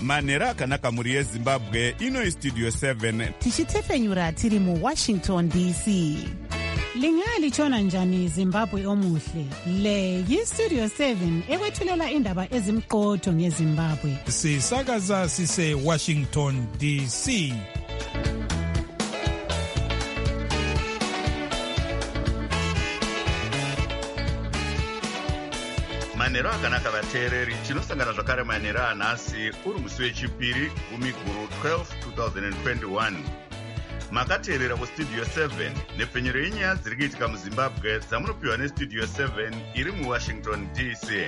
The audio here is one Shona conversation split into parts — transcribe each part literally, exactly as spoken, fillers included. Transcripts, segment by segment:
manhero akanaka mhuri yezimbabwe. Ino istudio seven tichitefenyura tiri muwashington D C. Lingalitshona njani Zimbabwe omuhle? Le yistudio seven ekwethulela indaba ezimqotho ngeZimbabwe. Sisakaza sise Washington D C. manhero akanaka vateereri, tinosangana zvakare manhero anhasi uri musi wechipiri gumiguru twelve twenty twenty-one. Makateerera kustudio seven nepfenyero yenyaya dziri kuitika muzimbabwe dzamunopiwa nestudio seven iri muwashington D C.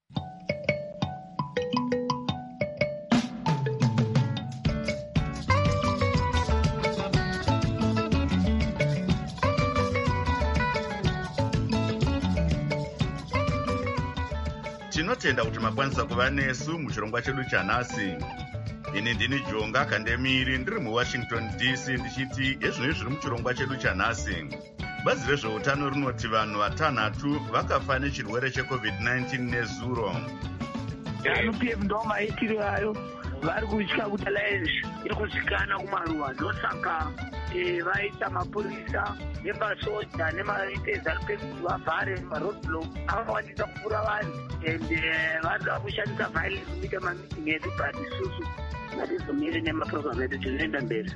Tinotenda kuti makwanisa kuva nesu muchirongwa chedu chanhasi. Ini ndini Jonga Kandemiri ndiri muWashington D C ndichiti ezvinoi zviri muchirongwa chedu chanhasi. Bazi rezveutano rinoti vanhu vatanhatu vakafa nechirwere checovid nineteen nezuro. P F ndo maitiro ayo vari kutya kuti alliance iri kusikana kumaruwa ndosaka vaita mapurisa nemasoja nemaitezanu kuti vavhare maroadblock avawanisa kupfuura vanhu and vanoda kushandisa violence kuita mamiting edu but isusu ngatizomire nemaprogram edu tinoenda mberi.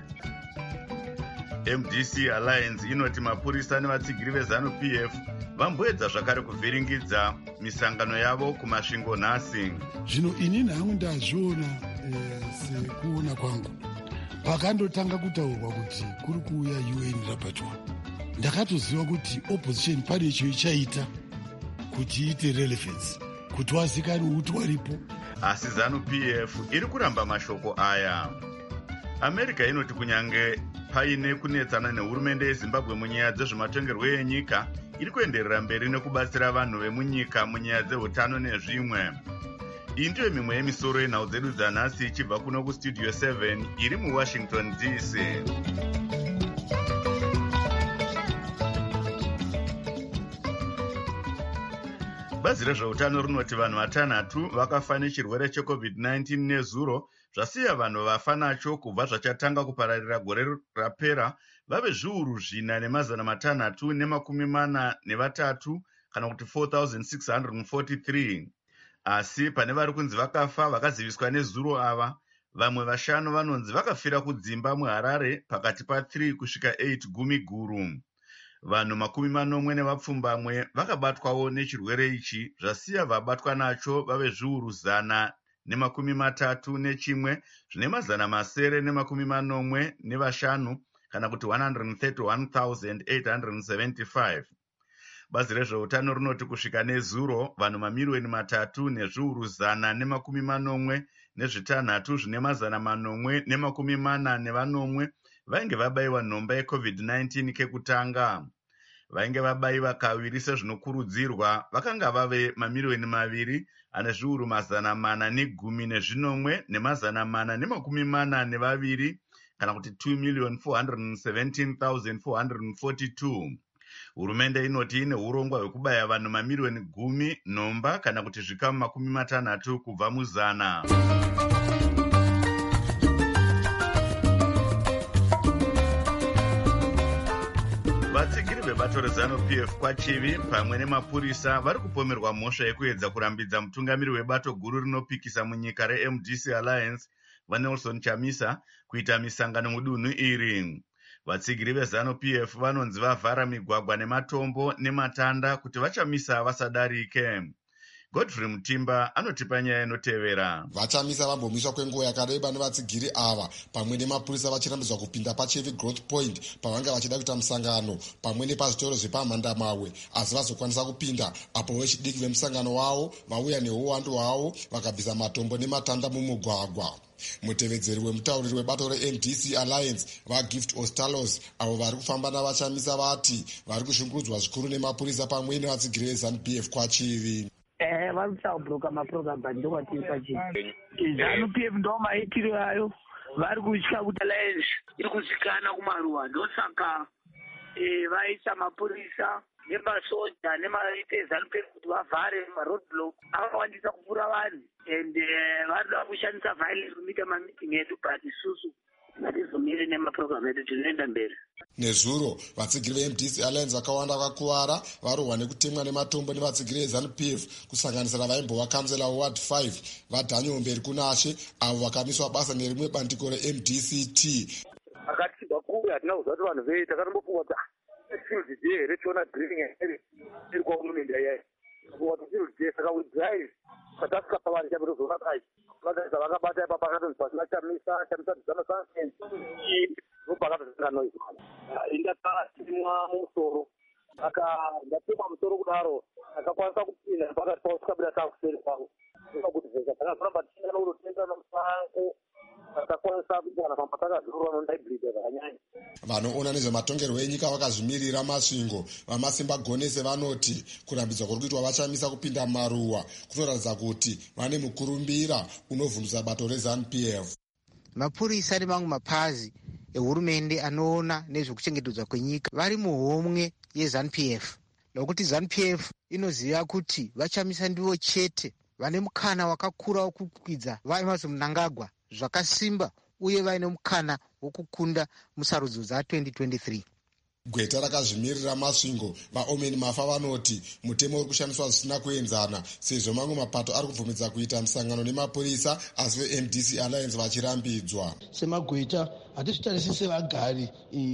M D C Alliance inoti mapurisa nevatsigiri vezanu P F vamboedza zvakare kuvhiringidza misangano yavo kumasvingo nhasi. Zvino inini hangu ndazviona sekuona kwangu pakandotanga kutaurwa kuti kuri kuuya U N rapatwa, ndakatoziva kuti opposition pane icho ichaita kuti iite relevance, kuti wazikanwe kuti waripo. Asi zanu P F iri kuramba mashoko aya. America inoti kunyange paine kunetsana nehurumende yeZimbabwe munyaya dzezvematongerwo enyika, iri kuenderera mberi nekubatsira vanhu vemunyika munyaya dzeutano nezvimwe. Iyi ndiyo mimwe yemisoro yenhau dzedu dzanhasi ichibva kuno kustudio seven iri muWashington D C. Bazi rezveutano rinoti vanhu vatanhatu vakafa nechirwere checovid nineteen nezuro, zvasiya vanhu vafa nacho kubva zvachatanga kupararira gore rapera vave zviuru zvina nemazana matanhatu nemakumi mana nevatatu kana kuti four thousand six hundred forty-three. Asi pane vari kunzi vakafa vakaziviswa nezuro ava, vamwe vashanu vanonzi vakafira kudzimba muHarare pakati pa three kusvika eight gumiguru. Vanhu makumi manomwe nevapfumbamwe vakabatwawo nechirwere ichi, zvasiya vabatwa nacho vave zviuru zana nemakumi matatu nechimwe zvine mazana masere nemakumi manomwe nevashanu kana kuti one hundred thirty-one thousand eight hundred seventy-five. Bazi rezveutano rinoti kusvika nezuro vanhu mamiliyoni matatu nezviuru zana nemakumi manomwe nezvitanhatu zvine mazana manomwe nemakumi mana nevanomwe vainge vabayiwa nhomba yecovid nineteen kekutanga. Vainge vabayiwa kaviri sezvinokurudzirwa vakanga vave mamiliyoni maviri ane zviuru mazana mana negumi nezvinomwe nemazana mana nemakumi mana nevaviri kana kuti two million four hundred seventeen thousand four hundred forty-two. Hurumende inoti ine urongwa hwekubaya vanhu mamiliyoni gumi nhomba kana kuti zvikamu makumi matanhatu kubva muzana. Vatsigiri vebato rezanu P F kwachivi pamwe nemapurisa vari kupomerwa mhosva yekuedza kurambidza mutungamiri webato guru rinopikisa munyika reM D C Alliance vaNelson Chamisa kuita misangano mudunhu iri. Vatsigiri vezanu P F vanonzi vavhara migwagwa nematombo nematanda kuti vachamisa vasadarike. Godfrey Mutimba anotipa nyaya inotevera. Vachamisa vambomiswa kwenguva yakareba nevatsigiri ava pamwe nemapurisa vachirambidzwa kupinda paChevi Growth Point pavanga vachida kuita musangano pamwe nepazvitoro zvepamhandamawe, asi vazokwanisa kupinda apo vechidiki vemusangano wavo vauya neuwandu hwavo vakabvisa matombo nematanda mumugwagwa. Mutevedzeri wemutauriri webato reM D C Alliance vaGift Ostalos avo vari kufamba navachamisa vati vari kushungurudzwa zvikuru nemapurisa pamwe nevatsigiri vezanu P F kwachivi. Eh, vari kusaubhuroka maprogram ndokwatiri pachii. zanu P F ndo maitiro ayo vari kutya kuti alliance iri kusikana kumaruwa, ndosaka vaisa mapurisa nemasoja nemaitezanu pefu kuti vavhare maroadblock akawandisa kupfuura vanhu and vanoda kushandisa violence kuita mamiting edu but isusu hatizomiri nemaprogram edu tinoenda mberi. Nezuro vatsigiri ve-M D C Alliance vakawanda vakakuvara varohwa nekutemwa nematombo nevatsigiri ve-ZANU P F kusanganisira vaimbova kansela ward five vaDaniel Mberi Kunashe avo vakamiswa basa nerimwe bandiko re-M D C T. Akatibva kure hatina kuziva kuti vanhu vei takanombofungwa kuti chirudzi here tiona drilling iri kwahurumende yai kuti chirudzi saka we drive patasvika pavari chaperozoona kai vakaisa vakabata ipa pakatonzi pasina chamisa chamisa dzana sansen ndopakatozinganoizwa indakatimwa mumusoro aka ndatemwa musoro kudaro akakwanisa kupinda pakati pavo tikabida takuseri kwavo kuti zveka takazoramba tichingana kunotenga nomusango akakwanisa kugana pamba takazorora nondaibhirida zvakanyanya. Vanoona nezvematongerwo enyika vakazvimirira masvingo vamasimba gonese vanoti kurambidzwa kuri kuitwa vachamisa kupinda maruwa kunoratidza kuti vane mukurumbira unovhundutsa bato reZANU P F. Mapurisa nemamwe mapazi ehurumende anoona nezvekuchengetedzwa kwenyika vari muhomwe yeZANU P F nokuti ZANU P F inoziva kuti vachamisa ndivo chete vane mukana wakakura wokukwidza vaEmmerson Mnangagwa zvakasimba uye vaine mukana wokukunda musarudzo dza twenty twenty-three. Gweta rakazvimirira masvingo vaOmeni Mafa vanoti mutemo uri kushandiswa zvisina kuenzana sezvo mamwe mapato ari kubvumidza kuita musangano nemapurisa asi ve-M D C Alliance vachirambidzwa. Semagweta hatizvitarisi sevagari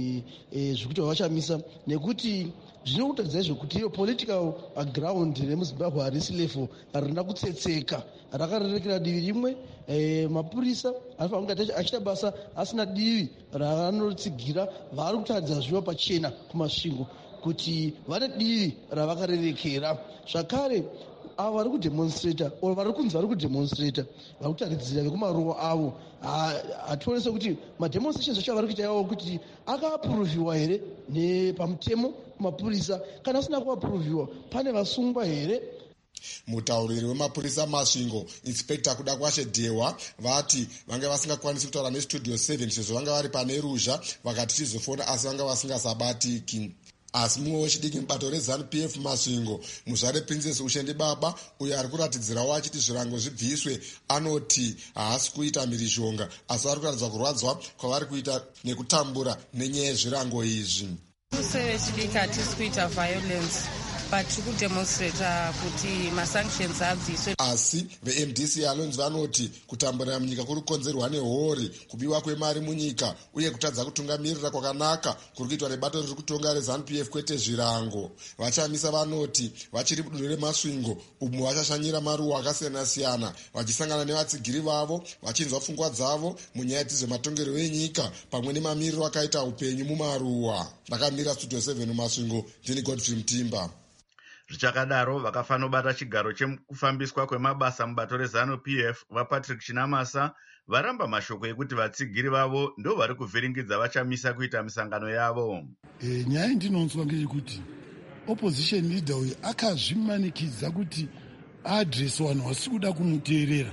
zvekuti vavachamisa nekuti zvinokutadza zvekuti iyo political ground remuzimbabwe harisi level harina kutsetseka rakarerekera divi rimwe. Mapurisa anofanira kunge achita basa asina divi raanotsigira vari kutaridza zviva pachena kumasvingo kuti vane divi ravakarerekera. Zvakare avo vari kudemonstrata o vari kunzi vari kudemonstrata vari kutaridzira vekumaruwa avo hationese kuti mademonstrations acho vari kuita iwawo kuti akaapuruvhiwa here nepamutemo kumapurisa kana asina kuapuruvhiwa pane vasungwa here. Mutauriri wemapurisa masvingo inspector kuda kwashe Dehwa vati vanga vasingakwanisi kutaura nestudio seven sezvo vanga vari pane ruzha vakati chizofona asi vanga vasingasabatiki. Asi mumwe wechidiki mubato reZANU P F masvingo muzvare Princess Ushende Baba uyo ari kuratidzirawo achiti zvirango zvibviswe anoti haasi kuita mhirizhonga asi vari kuratidza kurwadzwa kwavari kuita nekutambura nenyaya yezvirango izvi. Sevechidiki hatisi kuita violence but kudemonstrata kuti masanctions abviswe. Asi ve-M D C Alliance vanoti kutamburira munyika kuri kukonzerwa nehori, kubiwa kwemari munyika uye kutadza kutungamirira kwakanaka kuri kuitwa nebato riri kutonga reZANU P F kwete zvirango. Vachamisa vanoti vachiri budo remasvingo umu vachashanyira maruwa akasiyana-siyana vachisangana nevatsigiri vavo vachinzwa pfungwa dzavo munyaya dzezvematongerwo enyika pamwe nemamiriro akaita upenyu mumaruwa. Ndakamira studio seven mumasvingo, ndini Godfrey Mutimba. Zvichakadaro vakafanobata chigaro chekufambiswa kwemabasa mubato reZANU P F vaPatrick Chinamasa varamba mashoko ekuti vatsigiri vavo ndo vari kuvhiringidza vachamisa kuita misangano yavo. E, nyaya ndinonzwa ngeyekuti opposition leader uyu akazvimanikidza kuti address vanhu vasi kuda kumuteerera.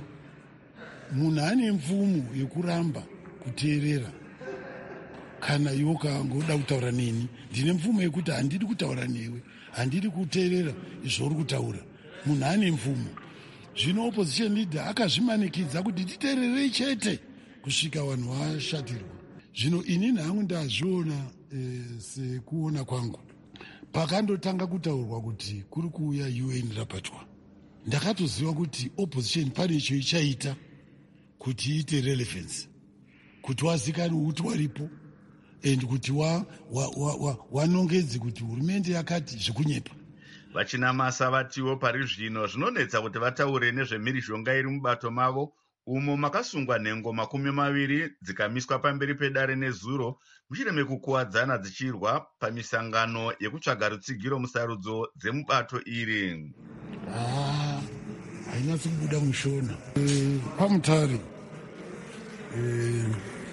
Munhu ane mvumo yekuramba kuteerera. Kana iwo kangoda kutaura neni ndine mvumo yekuti handidi kutaura newe, handidi kuteerera izvori kutaura. Munhu ane mvumo. Zvino opposition leader akazvimanikidza kuti titeererei chete kusvika vanhu vashatirwa. Zvino inini hangu ndazviona e, sekuona kwangu pakandotanga kutaurwa kuti kuri kuuya U N rapachwa, ndakatoziva kuti opposition pane icho ichaita kuti iite relevance, kuti wazikanwe kuti waripo and kuti wanongedze kuti hurumende yakati zvikunyepa. Vachinamasa vatiwo pari zvino zvinonetsa kuti vataure nezvemhirizhonga iri mubato mavo umo makasungwa nhengo makumi maviri dzikamiswa pamberi pedare nezuro mushure mekukuwadzana dzichirwa pamisangano yekutsvaga rutsigiro musarudzo dzemubato iri. Ah, hainatsi kubuda mushona. E, pamutare e,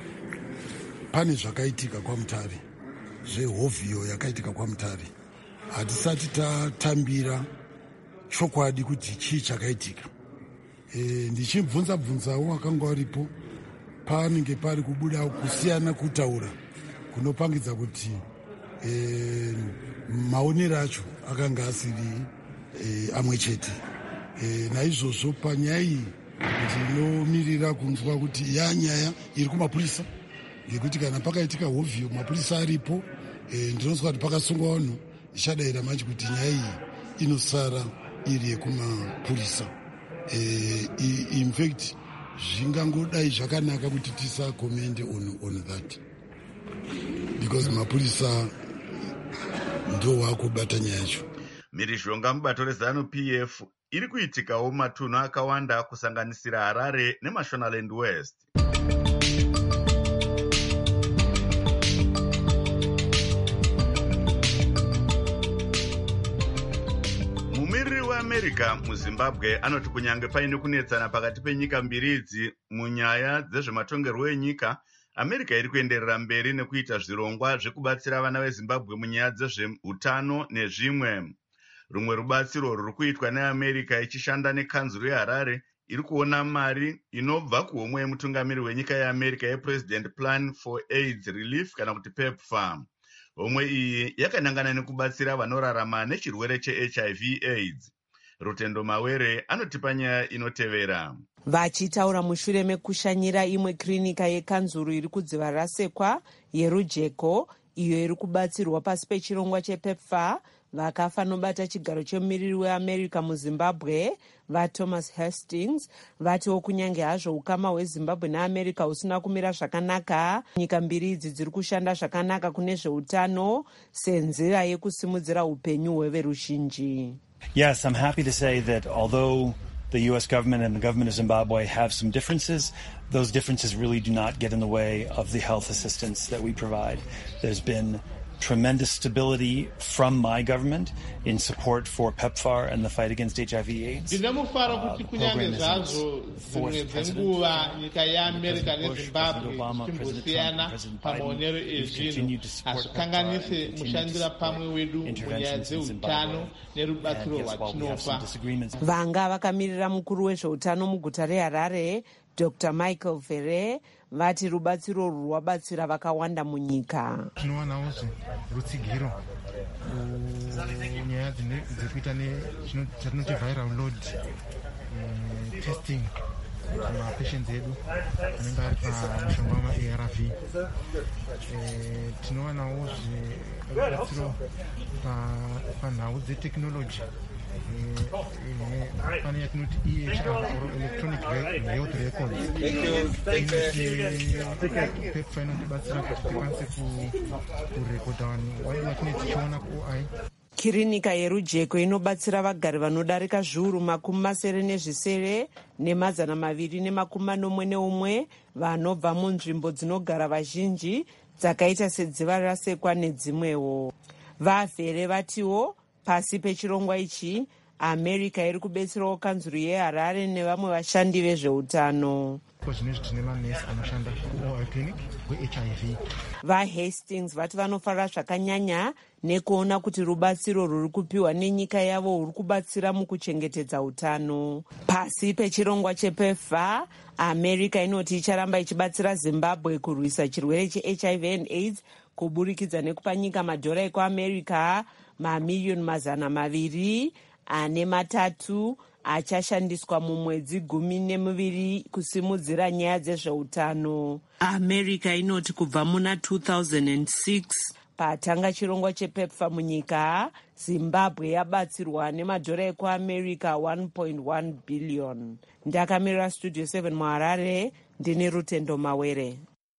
pane zvakaitika kwaMutare, zvehovhiyo yakaitika kwaMutare. Hatisati tatambira chokwadi kuti chii chakaitika. E, ndichibvunza bvunzawo akanga aripo, panenge pari kubuda kusiyana kutaura kunopangidza kuti e, maonero acho akanga asiri e, amwe chete e, naizvozvo panyaya iyi ndinomirira kunzwa kuti yanyaya iri kumapurisa, ngekuti kana pakaitika hovhiyo mapurisa aripo e, ndinonzwa kuti pakasungwa vanhu ichadayira manje kuti nyaya iyi inosara iri yekumapurisa. e, in fact zvingangodai zvakanaka kuti tisakomende on, on that because mapurisa ndo wakubata nyaya yacho. mhirizhonga mubato rezanu P F iri kuitikawo matunhu akawanda kusanganisira Harare neMashonaland West. Mumiriri weAmerica muZimbabwe anoti kunyange paine kunetsana pakati penyika mbiri idzi munyaya dzezvematongerwo enyika, America iri kuenderera mberi nekuita zvirongwa zvekubatsira vana veZimbabwe munyaya dzezveutano nezvimwe. Rumwe rubatsiro ruri kuitwa neAmerica ichishanda nekanzuro yeHarare iri kuona mari inobva kuhomwe yemutungamiri wenyika yeAmerica yePresident Plan for AIDS Relief kana kuti PEPFAR. Homwe iyi yakanangana nekubatsira vanorarama nechirwere cheH I V AIDS. Rutendo Mawere anotipa nyaya inotevera. Vachitaura mushure mekushanyira imwe klinika yekanzuru iri kudziva rasekwa yerujeko iyo iri kubatsirwa pasi pechirongwa chePEPFAR, vakafa nobata chigaro chemumiriri weAmerica muZimbabwe vaThomas Hastings vatiwo kunyange hazvo ukama hweZimbabwe neAmerica husina kumira zvakanaka, nyika mbiri idzi dziri kushanda zvakanaka kune zveutano senzira yekusimudzira upenyu hweveruzhinji. Yes, I'm happy to say that although the U S government and the government of Zimbabwe have some differences, those differences really do not get in the way of the health assistance that we provide. There's been tremendous stability from my government in support for PEPFAR and the fight against H I V AIDS. Ndinamufara kuti kunyange zvazo dzimwe dzenguva nyika yeAmerica neZimbabwe zvichimbosiyana pamaonero ezvinhu, hazvikanganise mushandira pamwe wedu munyaya dzeutano nerubatsiro rwatinopa. Vanga vakamirira mukuru wezveutano muguta reHarare Doctor Michael Vere vati rubatsiro rwabatsira vakawanda munyika. Tinowanawo rutsigiro nyaya dzekuita nechatinoti viral load testing mapatients edu anenge ari pamushonga wama-A R V. Tinowanawo rubatsiro panhau dzeteknology pane yatinoti E H R or electronic health records. PEPFAR inotibatsira kuti tikwanise kurekodha vanhu wadi vatinenge tichiona ku-O I. Kirinika yerujeko inobatsira vagari vanodarika zviuru makumi masere nezvisere nemazana maviri nemakumi manomwe neumwe vanobva munzvimbo dzinogara vazhinji dzakaita sedziva rasekwa nedzimwewo. Vavhere vatiwo pasi pechirongwa ichi America iri kubetserawo kanzuru yeHarare nevamwe vashandi vezveutano. VaHastings vati vanofara zvakanyanya nekuona kuti rubatsiro ruri kupiwa nenyika yavo ruri kubatsira mukuchengetedza utano. Pasi pechirongwa chePEPFAR, America inoti icharamba ichibatsira Zimbabwe kurwisa chirwere cheH I V and AIDS kuburikidza nekupa nyika madhora ekuAmerica mamiliyoni mazana maviri ane matatu achashandiswa mumwedzi gumi nemuviri kusimudzira nyaya dzezveutano. America inoti kubva muna two thousand six patanga chirongwa chePEPFAR munyika, Zimbabwe yabatsirwa nemadhora ekuAmerica one point one billion. Ndakamirira Studio seven muHarare, ndine Rutendo Mawere.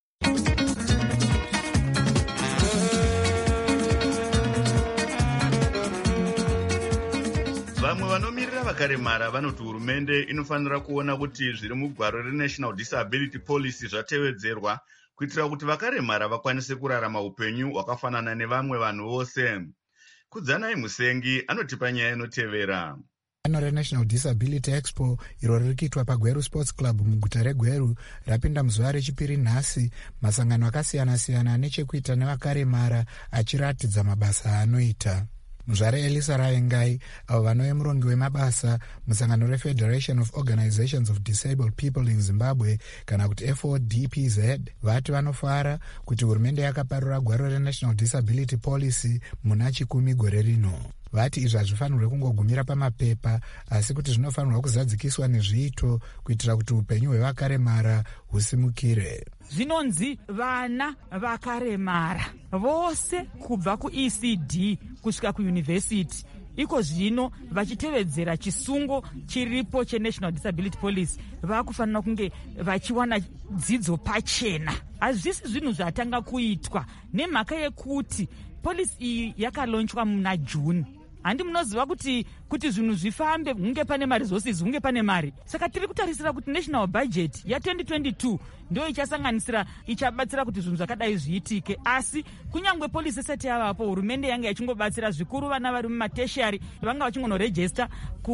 Vamwe vanomirira vakaremara vanoti hurumende inofanira kuona kuti zviri mugwaro reNational Disability Policy zvatevedzerwa kuitira kuti vakaremara vakwanise kurarama upenyu hwakafanana nevamwe vanhu vose. Kudzanai Musengi anotipa nyaya inotevera. Bano reNational Disability Expo iro riri kuitwa paGweru Sports Club muguta reGweru rapinda muzuva rechipiri nhasi, masangano akasiyana-siyana nechekuita nevakaremara achiratidza mabasa anoita. muzvare elisa ravengai, avo vanove murongi wemabasa musangano refederation of organizations of disabled people in zimbabwe kana kuti F O D P Z, vati vanofara kuti hurumende yakaparura gwaro renational disability policy muna chikumi gore rino. Vati izvi hazvifanirwe kungogumira pamapepa, asi kuti zvinofanirwa kuzadzikiswa nezviito kuitira kuti upenyu hwevakaremara husimukire. Zvinonzi vana vakaremara vose kubva kuE C D kusvika kuyunivhesiti iko zvino vachitevedzera chisungo chiripo chenational disability policy vakufanira kunge vachiwana dzidzo pachena. Hazvisi zvinhu zvatanga kuitwa nemhaka yekuti polisi iyi yakalonchwa muna June. Handi munoziva kuti kuti zvinhu zvifambe hunge pane maresources, hunge pane mari. Saka tiri kutarisira kuti national budget ya twenty twenty-two ndio ichasanganisira ichabatsira kuti zvinhu zvakadai zviitike. Asi kunyangwe polisi isati yavapo, hurumende yange yachingobatsira zvikuru vana vari mumateshari vanga vachingonoregister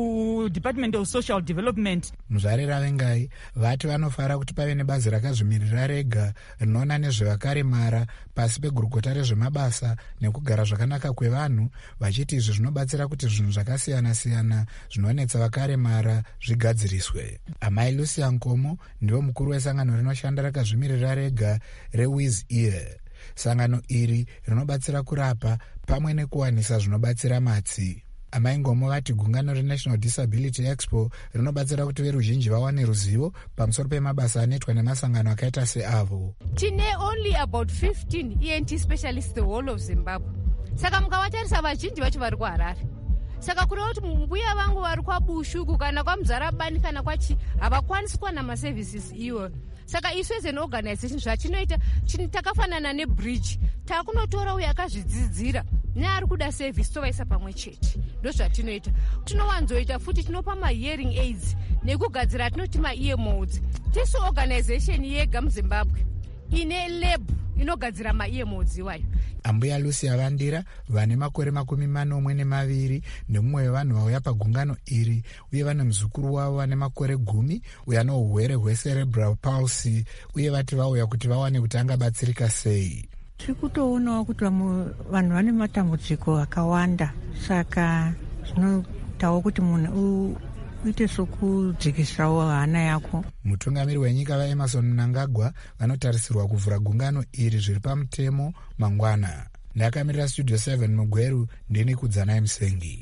ku Department of Social Development. Muzvare Ravengai vati vanofara kuti pave nebazi rakazvimirira rega rinoona nezvevakaremara pasi pegurukota rezvemabasa nekugara zvakanaka kwevanhu, vachiti izvi zvinobatsira kuti zvinhu zvakasiyana siyana zvinonetsa vakaremara zvigadziriswe. Amai Lucia Nkomo ndiwo mukuru wesangano rinoshanda rakazvimirira rega reWiz Ear. Sangano iri rinobatsira kurapa pamwe nekuwanisa zvinobatsira matsi. Amai Ngomo vati gungano reNational Disability Expo rinobatsira kuti veruzhinji vawane ruzivo pamusoro pemabasa anoitwa nemasangano akaita seavo. Tine only about fifteen E N T specialists the whole of Zimbabwe. Saka mukavatarisa vazhinji vacho vari kuHarare. Saka kureva kuti mbuya vangu vari kwaBushuku kana kwaMuzarabani kana kwachi havakwanisi kuwana maservices iwo. Saka isu as an organization zvatinoita takafanana nebridge, takunotora uyo akazvidzidzira neari kuda service tovaisa pamwe chete. Ndo zvatinoita. Tinowanzoita futi tinopa ma-hearing aids nekugadzira tinoti ma-ear modes. Tisu organization yega muZimbabwe ine lab inogadzira ma-ear modes iwayo. Ambuya Lucia Vandira vane makore makumi manomwe nemaviri nemumwe wevanhu vauya pagungano iri, uye vane muzukuru wavo vane makore gumi uye ano urwere hwecerebral palsy, uye vati vauya kuti vawane kuti angabatsirika sei. Tiri kutoonawo kuti vanhu vane matambudziko akawanda, saka zvinoitawo kuti munhu uite sokudzikisirawo hana yako. Mutungamiri wenyika vaEmerson Mnangagwa vanotarisirwa kuvhura gungano iri zviri pamutemo mangwana. Ndakamirira Studio seven muGweru, ndini Kudzanai Musengi.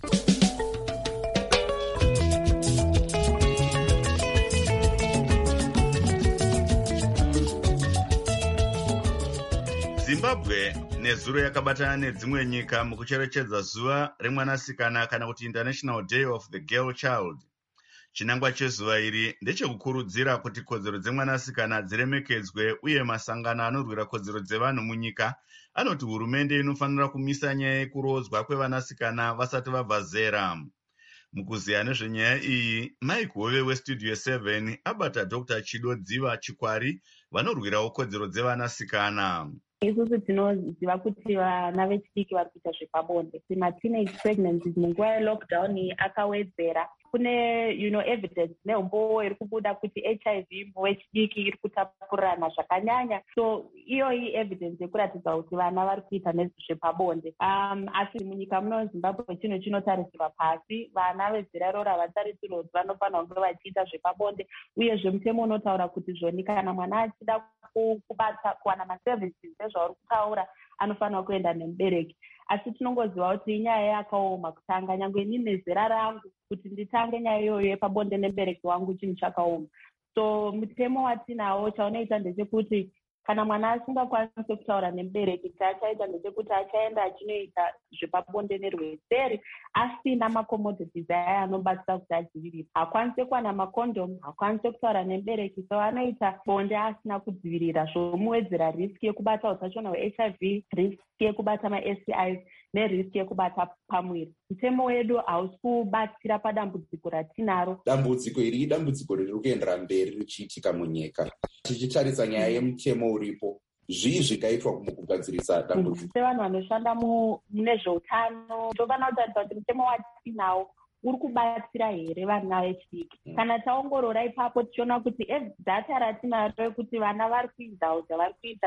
Zimbabwe nezuro yakabatana nedzimwe nyika mukucherechedza zuva remwanasikana kana kuti International Day of the Girl Child. Chinangwa chezuva iri ndechekukurudzira kuti kodzero dzemwanasikana dziremekedzwe, uye masangano anorwira kodzero dzevanhu munyika anoti hurumende inofanira kumisa nyaya yekurodzwa kwevanasikana vasati vabva zera. Mukuziya nezvenyaya iyi, Mike Hove weStudio seven abata Doctor Chido Dziva Chikwari vanorwirawo kodzero dzevanasikana. Isusu tinoziva kuti vana vechidiki vari kuita zvepabonde. Ma-teenage pregnancies munguva yelockdown akawedzera. Kune you know, evidence neumbo iri kubuda kuti H I V wechidiki iri kutapurirana zvakanyanya. So iyoyi evidence yekuratidza kuti vana vari kuita nezvepabonde. Um, asi munyika muno Zimbabwe chinhu chinotarisirwa pasi. Vana vezera iroro havatarisirwa kuti vanofanira kunge vachiita zvepabonde, uyezve mutemo unotaura kuti zvoni kana mwana achida kubata kuwana maservices ezvauri kutaura anofanira kuenda nemubereki. Asi tinongoziva kuti inyaya yakaoma kutanga, nyangwe ini nezera rangu kuti nditange nyaya iyoyo yepabonde nemubereki wangu chinhu chakaoma. So mutemo watinawo chaunoita ndechekuti kana mwana asingakwanisi kutaura nemubereki, chaachaita ndechekuti achaenda achinoita zvepabonde nerweseri asina macommodities aya anobatsira kuti adzivirira. Hakwanisi kuwana makondomu, hakwanisi kutaura nemubereki, so anoita bonde asina kudzivirira, zvomuwedzera riski yekubata utachiona hwe-H I V, riski yekubata ma-S T Is neriski yekubata pamwiri. Mutemo wedu hausi kubatsira padambudziko ratinaro. Dambudziko iri idambudziko riri kuendera mberi richiitika munyika. Tichitarisa nyaya yemutemo uripo, zvii zvingaitwa mukugadzirisa dambudziko? Sevanhu vanoshanda munezveutano tofana kutarisa kuti mutemo watinawo uri kubatsira here vana vechidiki. Mm. Kana taongorora ipapo tichiona kuti data ratinaro kuti vana vari kuita kuti vari kuita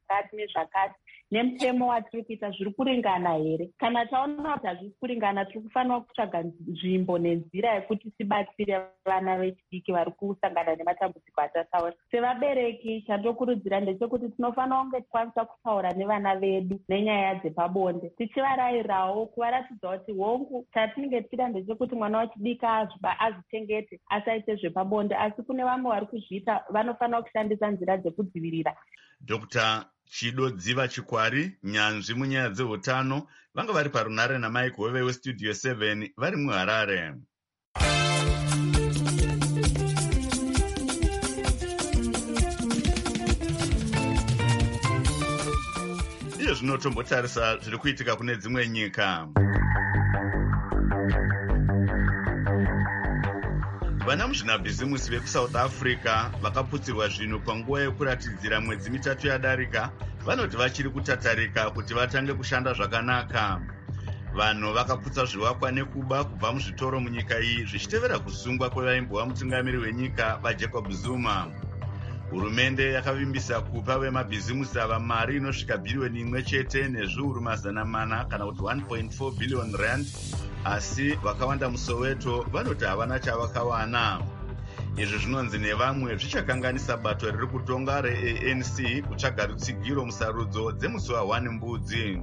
zvakati nezvakati nemutemo watiri kuita zviri kuringana here. Kana taona kuti hazvisi kuringana, tiri kufanira kutsvaga nzvimbo nenzira yekuti tibatsire vana vechidiki vari kusangana nematambudziko atasaura. Sevabereki, chandinokurudzira ndechekuti tinofanira kunge tikwanisa kutaura nevana vedu nenyaya dzepabonde, tichivarayirawo kuvaratidza kuti hongu chatinenge tichida ndechekuti mwana wechidiki azvichengete asaite zvepabonde, asi kune vamwe vari kuzviita vanofanira kushandisa nzira dzekudzivirira. Dr Chido Dziva Chikwari, nyanzvi munyaya dzeutano, vanga vari parunare naMike Hove weStudio seven vari muHarare. Iyo zvinotombotarisa zviri kuitika kune dzimwe nyika. Vana muzvinabhizimusi vekuSouth Africa vakaputsirwa zvinhu panguva yekuratidzira mwedzi mitatu yadarika vanoti vachiri kutatarika kuti vatange kushanda zvakanaka. Vanhu vakaputsa zvivakwa nekuba kubva muzvitoro munyika iyi zvichitevera kusungwa kwevaimbova mutungamiri wenyika vaJacob Zuma. Hurumende yakavimbisa kupa vemabhizimusi ava mari inosvika bhirioni imwe chete nezviuru mazana mana kana kuti one point four billion rand, asi vakawanda muSoweto vanoti havana chavakawana. Izvi zvinonzi nevamwe zvichakanganisa bato riri kutonga re-A N C kutsvaga rutsigiro musarudzo dzemusi wa1 Mbudzi.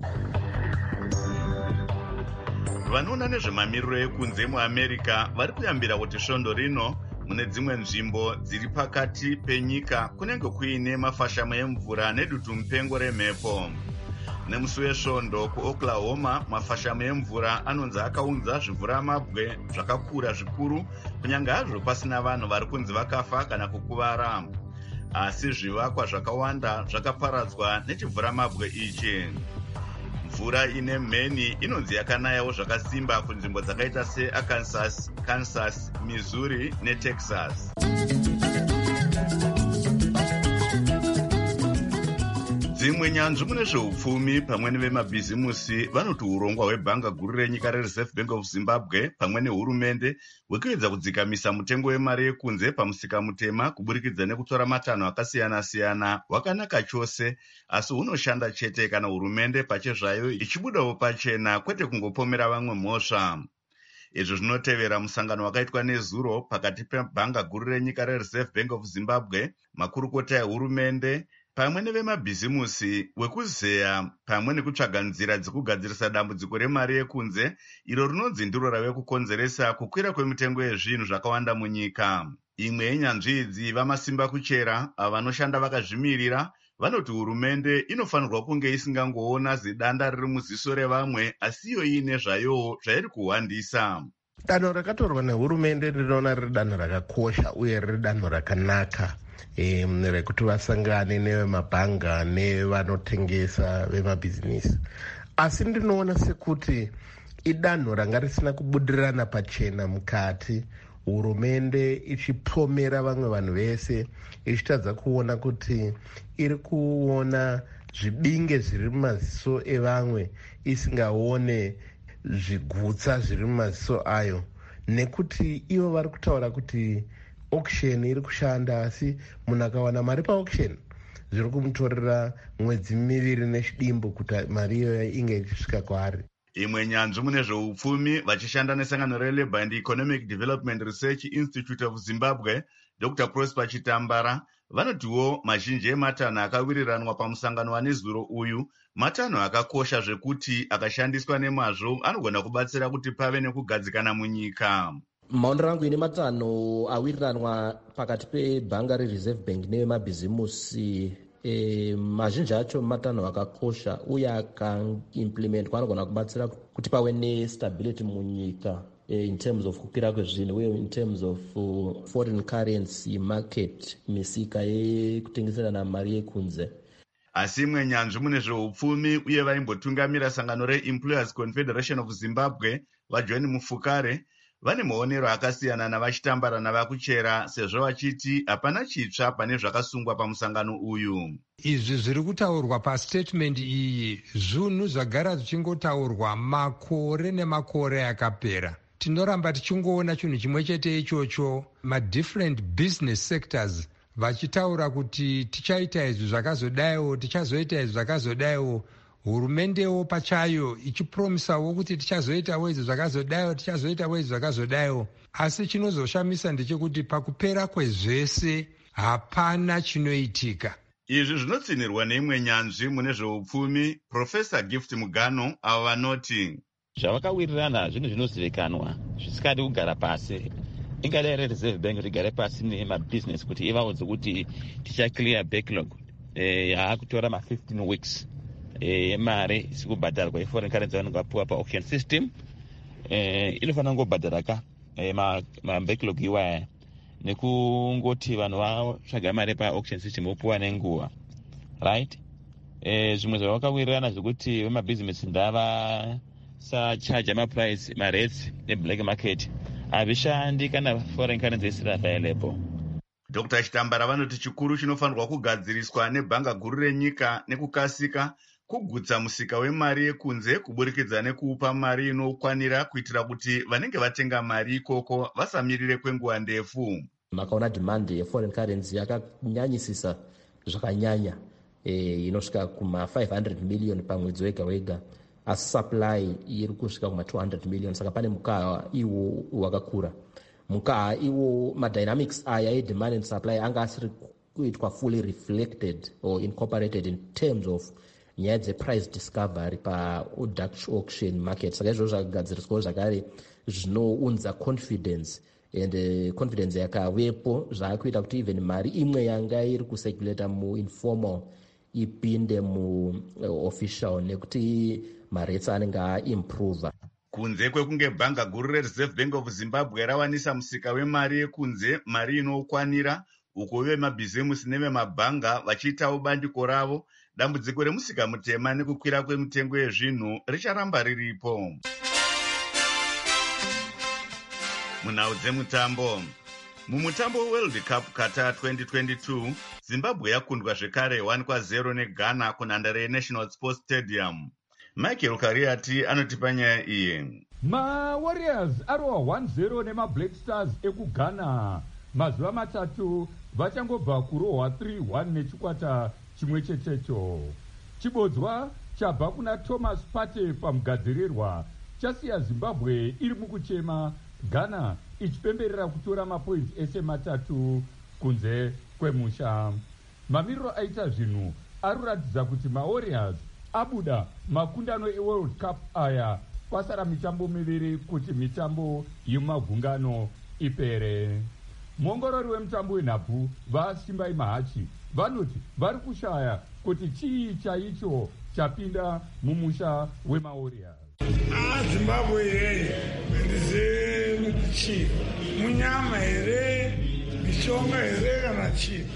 Vanoona nezvemamiriro ekunze muAmerica vari kuyambira kuti svondo rino mune dzimwe nzvimbo dziri pakati penyika kunenge kuine mafashamo emvura nedutu mupengo remhepo. Nemusi wesvondo kuOklahoma, mafashamo emvura anonzi akaunza zvimvuramabwe zvakakura zvikuru kunyange hazvo pasina vanhu vari kunzi vakafa kana kukuvara. Asi zvivakwa zvakawanda zvakaparadzwa nechimvuramabwe ichi. Mvura ine mheni inonzi yakanayawo zvakasimba kunzvimbo dzakaita seArkansas, Kansas, Missouri neTexas. Dzimwe nyanzvi mune zveupfumi pamwe nevemabhizimusi vanoti urongwa hwebhanga guru renyika reReserve Bank of Zimbabwe pamwe nehurumende hwekuedza kudzikamisa mutengo wemari yekunze pamusika mutema kuburikidza nekutora matanho akasiyana-siyana hwakanaka chose, asi hunoshanda chete kana hurumende pachezvayo ichibudawo pachena kwete kungopomera vamwe mhosva. Izvi zvinotevera musangano wakaitwa nezuro pakati pebhanga guru renyika reReserve Bank of Zimbabwe, makurukota ehurumende pamwe nevemabhizimusi wekuzeya pamwe nekutsvaga nzira dzekugadzirisa dambudziko remari yekunze iro rinonzi ndiro rave kukonzeresa kukwira kwemitengo yezvinhu zvakawanda munyika. Imwe yenyanzvi idzi vamasimba kuchera vanoshanda vakazvimirira vanoti hurumende inofanirwa kunge isingangoona zidanda riri muziso revamwe asi iyo iine zvayowo zvairi kuhwandisa. Danho rakatorwa nehurumende rinoona riri danho rakakosha uye riri danho rakanaka e, rekuti vasangane nevemabhanga nevanotengesa vemabhizinisi. Asi ndinoona sekuti idanho ranga risina kubudirirana pachena mukati, hurumende ichipomera vamwe vanhu vese ichitadza kuona kuti iri kuona zvibinge zviri mumaziso evamwe isingaone zvigutsa zviri mumaziso ayo, nekuti ivo vari kutaura kuti auction iri kushanda, asi munhu akawana mari paauction zviri kumutorera mwedzi miviri nechidimbu kuti mari iyoyo inge ichisvika kwaari. Imwe nyanzvi mune zveupfumi vachishanda nesangano reLabour and Economic Development Research Institute of Zimbabwe, Doctor Prosper Chitambara, vanotiwo mazhinji ematanho akawiriranwa pamusangano wanezuro uyu matanho akakosha zvekuti akashandiswa nemazvo anogona kubatsira kuti pave nekugadzikana munyika. Maonero angu ine matanho awiriranwa pakati pebhanga reReserve Bank nevemabhizimusi E, mazhinji acho matanho akakosha uye akaimplementwa anogona kubatsira kuti pave nestability munyika e, in terms of kukwira kwezvinhu uye in terms of uh, foreign currency market, misika yekutengeserana mari yekunze. Asi imwe nyanzvi mune zveupfumi uye vaimbotungamira sangano reEmployers Confederation of Zimbabwe vaJohn Mufukare vane maonero akasiyana navachitambara navakuchera, sezvo vachiti hapana chitsva pane zvakasungwa pamusangano uyu. Izvi zviri kutaurwa pastatement iyi zvinhu zvagara zvichingotaurwa makore nemakore akapera. Tinoramba tichingoona chinhu chimwe chete ichocho, madifferent business sectors vachitaura kuti tichaita izvi zvakazodaiwo, tichazoita izvi zvakazodaiwo. Hurumendewo pachayo ichipromisawo kuti tichazoitawo izvi zvakazodaiwo, tichazoitawo izvi zvakazodaiwo. Asi chinozoshamisa ndechekuti pakupera kwezvese hapana chinoitika. Izvi zvinotsinirwa neimwe nyanzvi mune zveupfumi, Profesa Gift Mugano, avo vanoti zvavakawirirana zvinhu zvinozivikanwa zvisikadi kugara pasi. Ingadai reserve bank kuti igare pasi nemabhizinesi kuti ivaudze kuti tichaclear backlog yaakutora ma fifteen weeks yemari isikubhadharwa yeforeign currency vanenge vapuwa pa-auction system. Inofanira kungobhadhara ka mabacklog iwaya nekungoti vanhu vatsvaga mari pa-auction system vopuwa nenguva, right? Zvimwe zvavakawirirana zvekuti vemabhizinesi ndava sachaja maprice marates neblack market havishandi kana foreign currency isiri available. Doctor Chitambara vanoti chikuru chinofanirwa kugadziriswa nebhanga guru renyika nekukasika kugutsa musika wemari yekunze kuburikidza nekuupa mari inokwanira kuitira kuti vanenge vatenga mari ikoko vasamirire kwenguva ndefu. Makaona demand yeforeign currency yakanyanyisisa zvakanyanya, e, inosvika kuma five hundred million pamwedzi wega wega, asi supply iri kusvika kuma two hundred million. Saka pane mukaha iwo wakakura. Mukaha iwo madynamics aya edemand and supply anga asiri kuitwa fully reflected or incorporated in terms of nyaya dzeprice discovery pa-Dutch auction market. Saka izvozvo zvakagadziriswawo zvakare zvinounza confidence, and uh, confidence yakavepo zvaakuita kuti even mari imwe yanga iri kucirculata muinformal ipinde muofficial nekuti marates anenge aimprova. Kunze kwekunge bhanga guru reReserve Bank of Zimbabwe rawanisa musika wemari yekunze mari inokwanira, uko vemabhizimusi nevemabhanga vachiitawo bandiko ravo, dambudziko remusika mutema nekukwira kwemitengo yezvinhu richaramba riripo. Munhau dzemutambo. Mumutambo World Cup Qatar twenty twenty-two, Zimbabwe yakundwa zvekare one kwa zero neGhana kunhandare yeNational Sports Stadium. Michael Kariati anotipa nyaya iyi. MaWarriors arowa one zero nemaBlack Stars ekuGhana. Mazuva matatu vachangobva kurohwa three one nechikwata chimwe chetecho. Chibodzwa chabva kuna Thomas Partey pamugadzirirwa chasiya Zimbabwe iri mukuchema, Ghana ichipemberera kutora mapoints ese matatu kunze kwemusha. Mamiriro aita zvinhu aruratidza kuti maWarriors abuda makundano eWorld Cup aya kwasara mitambo miviri kuti mitambo yemagungano ipere. Muongorori wemutambo wenhabvu vaSimbai Mahachi vanoti vari kushaya kuti chii chaicho chapinda mumusha wemaWarriors. Zimbabwe here ndize chii munyama here mishonga here kana chii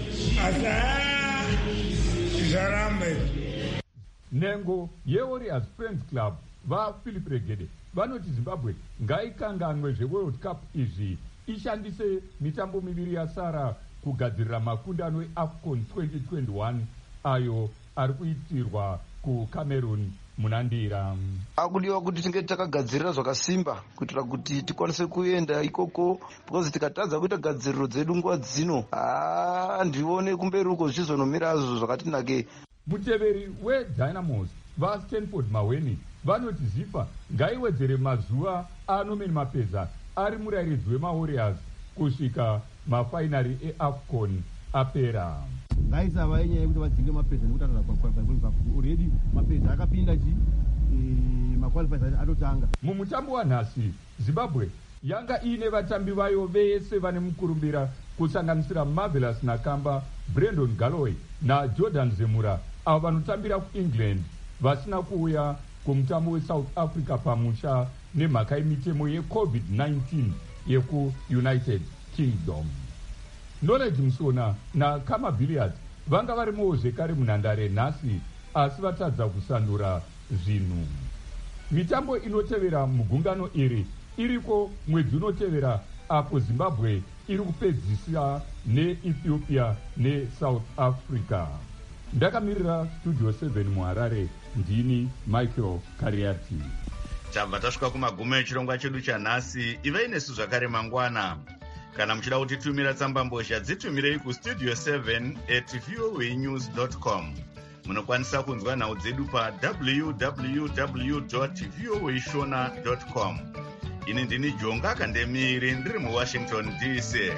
asi izvaramba Nengo yeWarriors Friends Club vaPhilip Regede vanoti Zimbabwe ngaikanganwe zveWorld Cup izvi ishandise mitambo miviri yasara kugadzirira makundano eAFCON twenty twenty-one ayo ari kuitirwa kuCameroon munandira. Akudiwa kuti tinge takagadzirira zvakasimba kuitira kuti tikwanise kuenda ikoko, because tikatadza kuita gadziriro dzedu nguva dzino handione kumberi uko zvizonomira azvo zvakatinake. Muteveri weDynamos vaStanford Maweni vanoti Zipa ngaiwedzere mazuva aNorman Mapeza ari murairidzi wemaWarriors kusvika mafainari eAFCON apera. Ngaisava yenyaya yekuti vadzinge Mapeza nekuti anoda kuqualify already Mapeza akapinda chi maqualifiers atotanga. Mumutambo wanhasi Zimbabwe yanga ine vatambi vayo vese vane mukurumbira kusanganisira Marvelous Nakamba, Brandon Galloway naJordan Zemura avo vanotambira kuEngland vasina kuuya kumutambo weSouth Africa pamusha nemhaka yemitemo yeCovid nineteen yekuUnited Kingdom. Knowledge Musona naKama Billiard vanga varimowo zvekare munhandare nhasi asi vatadza kusandura zvinhu. Mitambo inotevera mugungano iri iriko mwedzi unotevera apo Zimbabwe iri kupedzisa neEthiopia neSouth Africa. Ndakamirira Studio seven muHarare, ndini Michael Kariati. Tabva tasvika kumagumo echirongwa chedu chanhasi. Ivei nesu zvakare mangwana. Kana muchida kutitumira tsambambozha dzitumirei kustudio seven at voanews dot com. Munokwanisa kunzwa nhau dzedu pa w w w dot voa shona dot com. Ini ndini Jonga Kandemiri ndiri muWashington D C.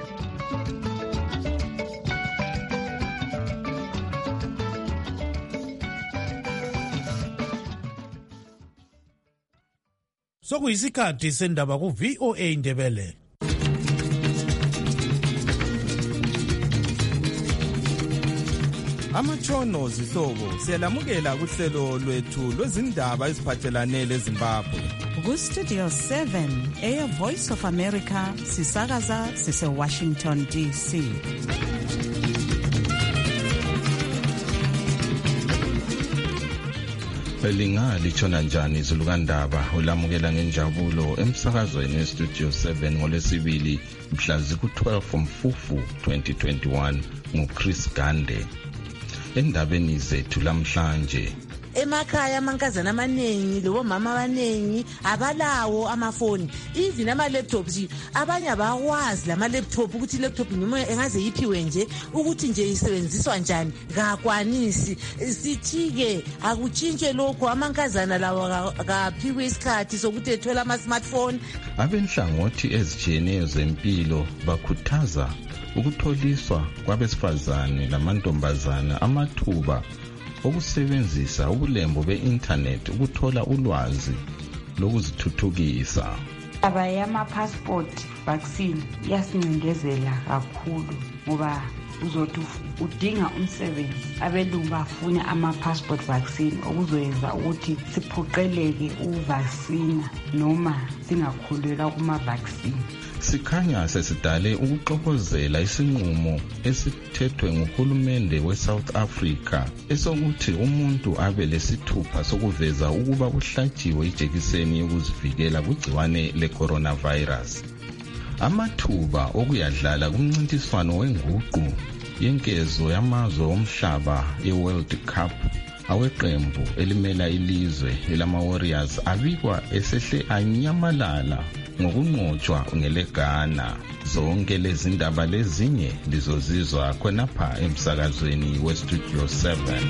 Sokuyisikhathi sendaba ku V O A Ndebele. Amatshono zihlobo siyalamukela kuhlelo lwethu lwezindaba eziphathelane leZimbabwe. Ku Studio seven Air Voice of America sisakaza sise Washington D C. Elinga lichona njani izulu kandaba ulamukela ngenjabulo emsakazweni weStudio seven ngolesibili mhla ziku-twelve Mfufu twenty twenty-one nguChris Gande. Endabeni zethu lamhlanje, emakhaya amankazana amaningi lomama abaningi abalawo amafoni, even ama laptops. Abanye abawazi lama laptop ukuthi laptop noma engaze yiphiwe nje ukuthi nje isebenziswa njani, akakwanisi. Sithi-ke akutshintshe lokho, amankazana lawo akaphiwe isikhathi sokuthi ethola ama smartphone. Abenhlangothi ezitshiyeneyo zempilo bakhuthaza ukutholiswa kwabesifazane lamantombazana amathuba okusebenzisa ubulembu be-internet ukuthola ulwazi lokuzithuthukisa. Aba yama passport vaccine yasincindezela kakhulu ngoba uzothi udinga umsebenzi abelungu bafuna ama passport vaccine okuzoyenza ukuthi siphuqeleke uvaccine noma singakhulelwa kuma vaccine. Sikhanya sesidale ukuxokozela isinqumo esithethwe nguhulumende weSouth Africa esokuthi umuntu abe lesithupha sokuveza ukuba uhlatshiwe ijekiseni yokuzivikela kugciwane le-coronavirus. Amathuba okuyadlala kumncintiswano wenguqu yenkezo yamazwe omhlaba ye-World Cup aweqembu elimela ilizwe elama-Warriors abikwa esehle anyamalala ngokunqotshwa ngeleGhana. Zonke lezi ndaba lezinye lizozizwa khonapha emsakazweni weStudio seven.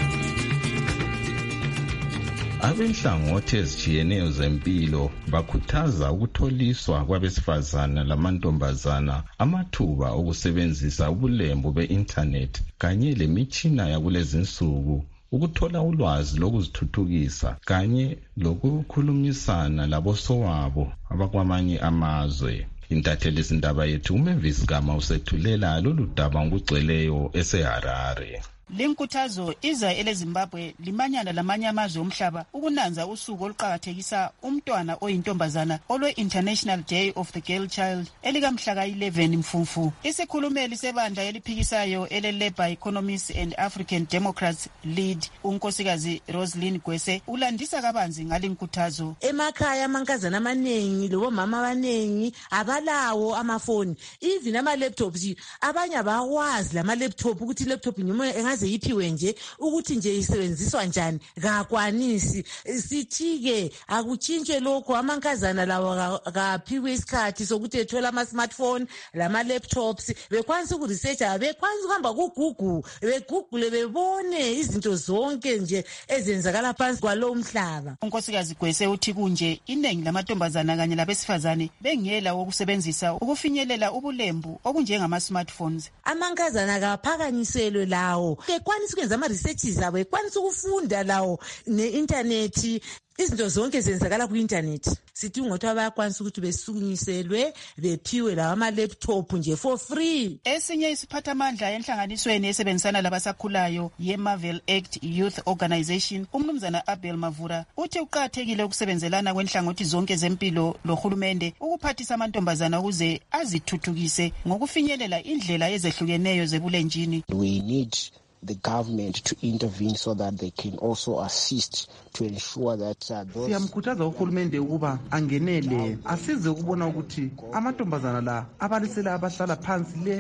Abenhlangothi ezitshiyeneyo zempilo bakhuthaza ukutholiswa kwabesifazana lamantombazana amathuba okusebenzisa ubulembu be-internet kanye lemitshina yakulezinsuku ukuthola ulwazi lokuzithuthukisa kanye lokukhulumisana labosowabo abakwamanye amazwe. Intatheli izindaba yethu uMavis Gama usethulela lolu daba ngokugcweleyo eseHarare. Linkuthazo iza eleZimbabwe limanyana lamanye amazwe omhlaba ukunanza usuku oluqhakathekisa umntwana oyintombazana olwe International Day of the Girl Child elikamhla ka-eleven Mfumfu. Isikhulumeli sebandla eliphikisayo ele-Labour Economists and African Democrats Lead unkosikazi Roslyn Gwese ulandisa kabanzi ngalinkuthazo. Emakhaya amankazana amaningi lomama abaningi abalawo amafoni, even ama laptops. Abanye abawazi lama laptop ukuthi laptop noma engaze yiphiwe nje ukuthi nje isebenziswa njani, akakwanisi. Sithi-ke akutshintshe lokho, amankazana lawo akaphiwe isikhathi sokuthi ethola ama smartphone lama laptops. Bekwanisa ukuresearcha, bekwanisa ukuhamba ku Google, begoogle bebone izinto zonke nje ezenzakala phansi kwalo umhlaba. Unkosikazi Gwese uthi kunje iningi lamantombazana kanye labesifazane bengela wokusebenzisa ukufinyelela ubulembu okunjengama smartphones. Amankazana akaphakanyiselwe lawo, ekwanisa ukwenza ama researches abo, ekwanisa ukufunda lawo ne-internet. Izinto zonke zenzakala ku-internet. Sithi ngothi bayakwanisa ukuthi besukunyiselwe bephiwe lawa ama-laptop nje for free. Esinye isiphathamandla enhlanganisweni esebenzisana labasakhulayo ye-Marvel Act Youth Organization, umnumzana Abel Mavura uthi uqathekile ukusebenzelana kwenhlangothi zonke zempilo lohulumende ukuphathisa amantombazana ukuze azithuthukise ngokufinyelela indlela ezehlukeneyo zebulenjini. We need the government to intervene so that they can also assist to ensure that uh, those siyamkhuthaza uhulumende ukuba angenele asize ukubona ukuthi amantombazana la abalisela abahlala phansi le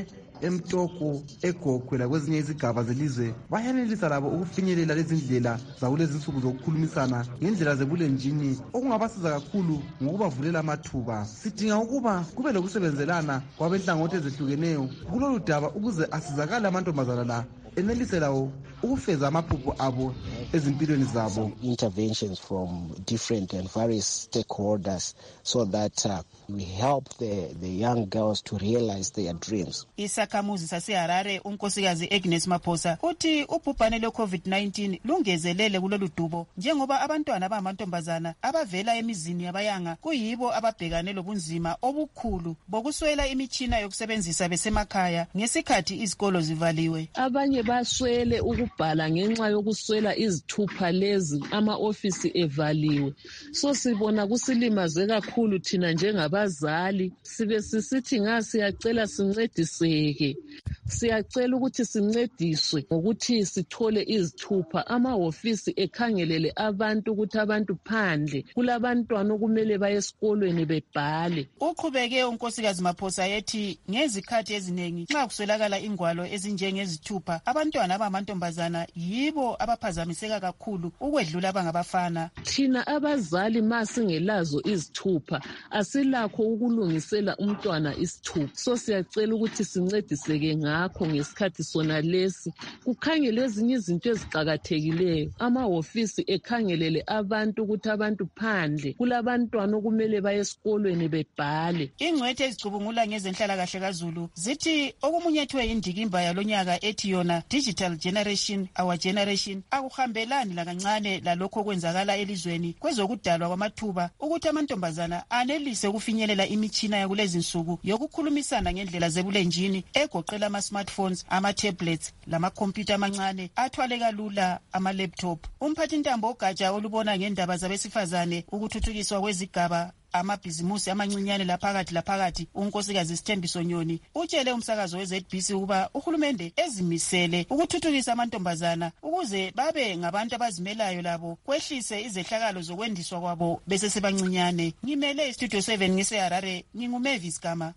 eMtoko, eGokwe lakwezinye izigaba zelizwe bayanelisa labo ukufinyelela lezi ndlela zakulezi nsuku zokukhulumisana ngendlela zebulenjini, okungabasiza kakhulu ngokubavulela amathuba. Sidinga ukuba kube lokusebenzelana kwabenhlangothi ezehlukeneyo kulolu daba ukuze asizakale amantombazana la enelise lawo ukufeza amaphupho abo ezimpilweni zabo. Interventions from different and various stakeholders so that uh, we help the, the young girls to realize their dreams. Isakhamuzi saseHarare unkosikazi Agnes Maphosa uthi ubhubhane lwe-COVID nineteen lungezelele kulolu dubo njengoba abantwana abangamantombazana abavela emizini yabayanga kuyibo ababhekane lobunzima obukhulu bokuswela imitshina yokusebenzisa besemakhaya ngesikhathi izikolo zivaliwe. Abanye baswele ukubhala ngenxa yokuswela izithupha lezi ama-ofisi evaliwe. So sibona kusilimaze kakhulu thina njengabazali, sibe sisithi nga siyacela sincediseke. Siyacela ukuthi sincediswe ngokuthi sithole izithupha, ama-ofisi ekhangelele abantu ukuthi abantu phandle kulabantwana okumele baye esikolweni bebhale. Uqhubeke unkosikazi Maphosa yethi ngezikhathi eziningi nxa kuswelakala ingwalo ezinjengezithupha abantwana abamantombazana yibo abaphazamiseka kakhulu ukwedlula abangabafana. Thina abazali masingelazo izithupha asilakho ukulungisela umntwana isithupha. So siyacela ukuthi sincediseke ngakho ngesikhathi sona lesi kukhangele ezinye izinto eziqhakathekileyo, ama-ofisi ekhangelele abantu ukuthi abantu phandle kulabantwana okumele baye esikolweni bebhale. Ingcwethe ezicubungula ngezenhlalakahle kaZulu zithi okumunyethwe indikimba yalonyaka ethi yona digital generation our generation akuhambelani lakancane lalokho okwenzakala elizweni kwezokudalwa kwamathuba ukuthi amantombazana anelise ukufinyelela imitshina yakulezi nsuku yokukhulumisana ngendlela zebulenjini egoqela ama-smartphones, ama-tablets lamakhompyutha amancane athwaleka lula ama-laptop. Umphathintambo ogatsha olubona ngendaba zabesifazane ukuthuthukiswa kwezigaba amabhizimusi amancinyane laphakathi laphakathi unkosikazi Sithembiso Nyoni utshele umsakazo we-Z B C ukuba uhulumende ezimisele ukuthuthukisa amantombazana ukuze babe ngabantu abazimelayo labo kwehlise izehlakalo zokwendiswa kwabo besesebancinyane. Ngimele iStudio seven ngiseHarare, nginguMavis Gama.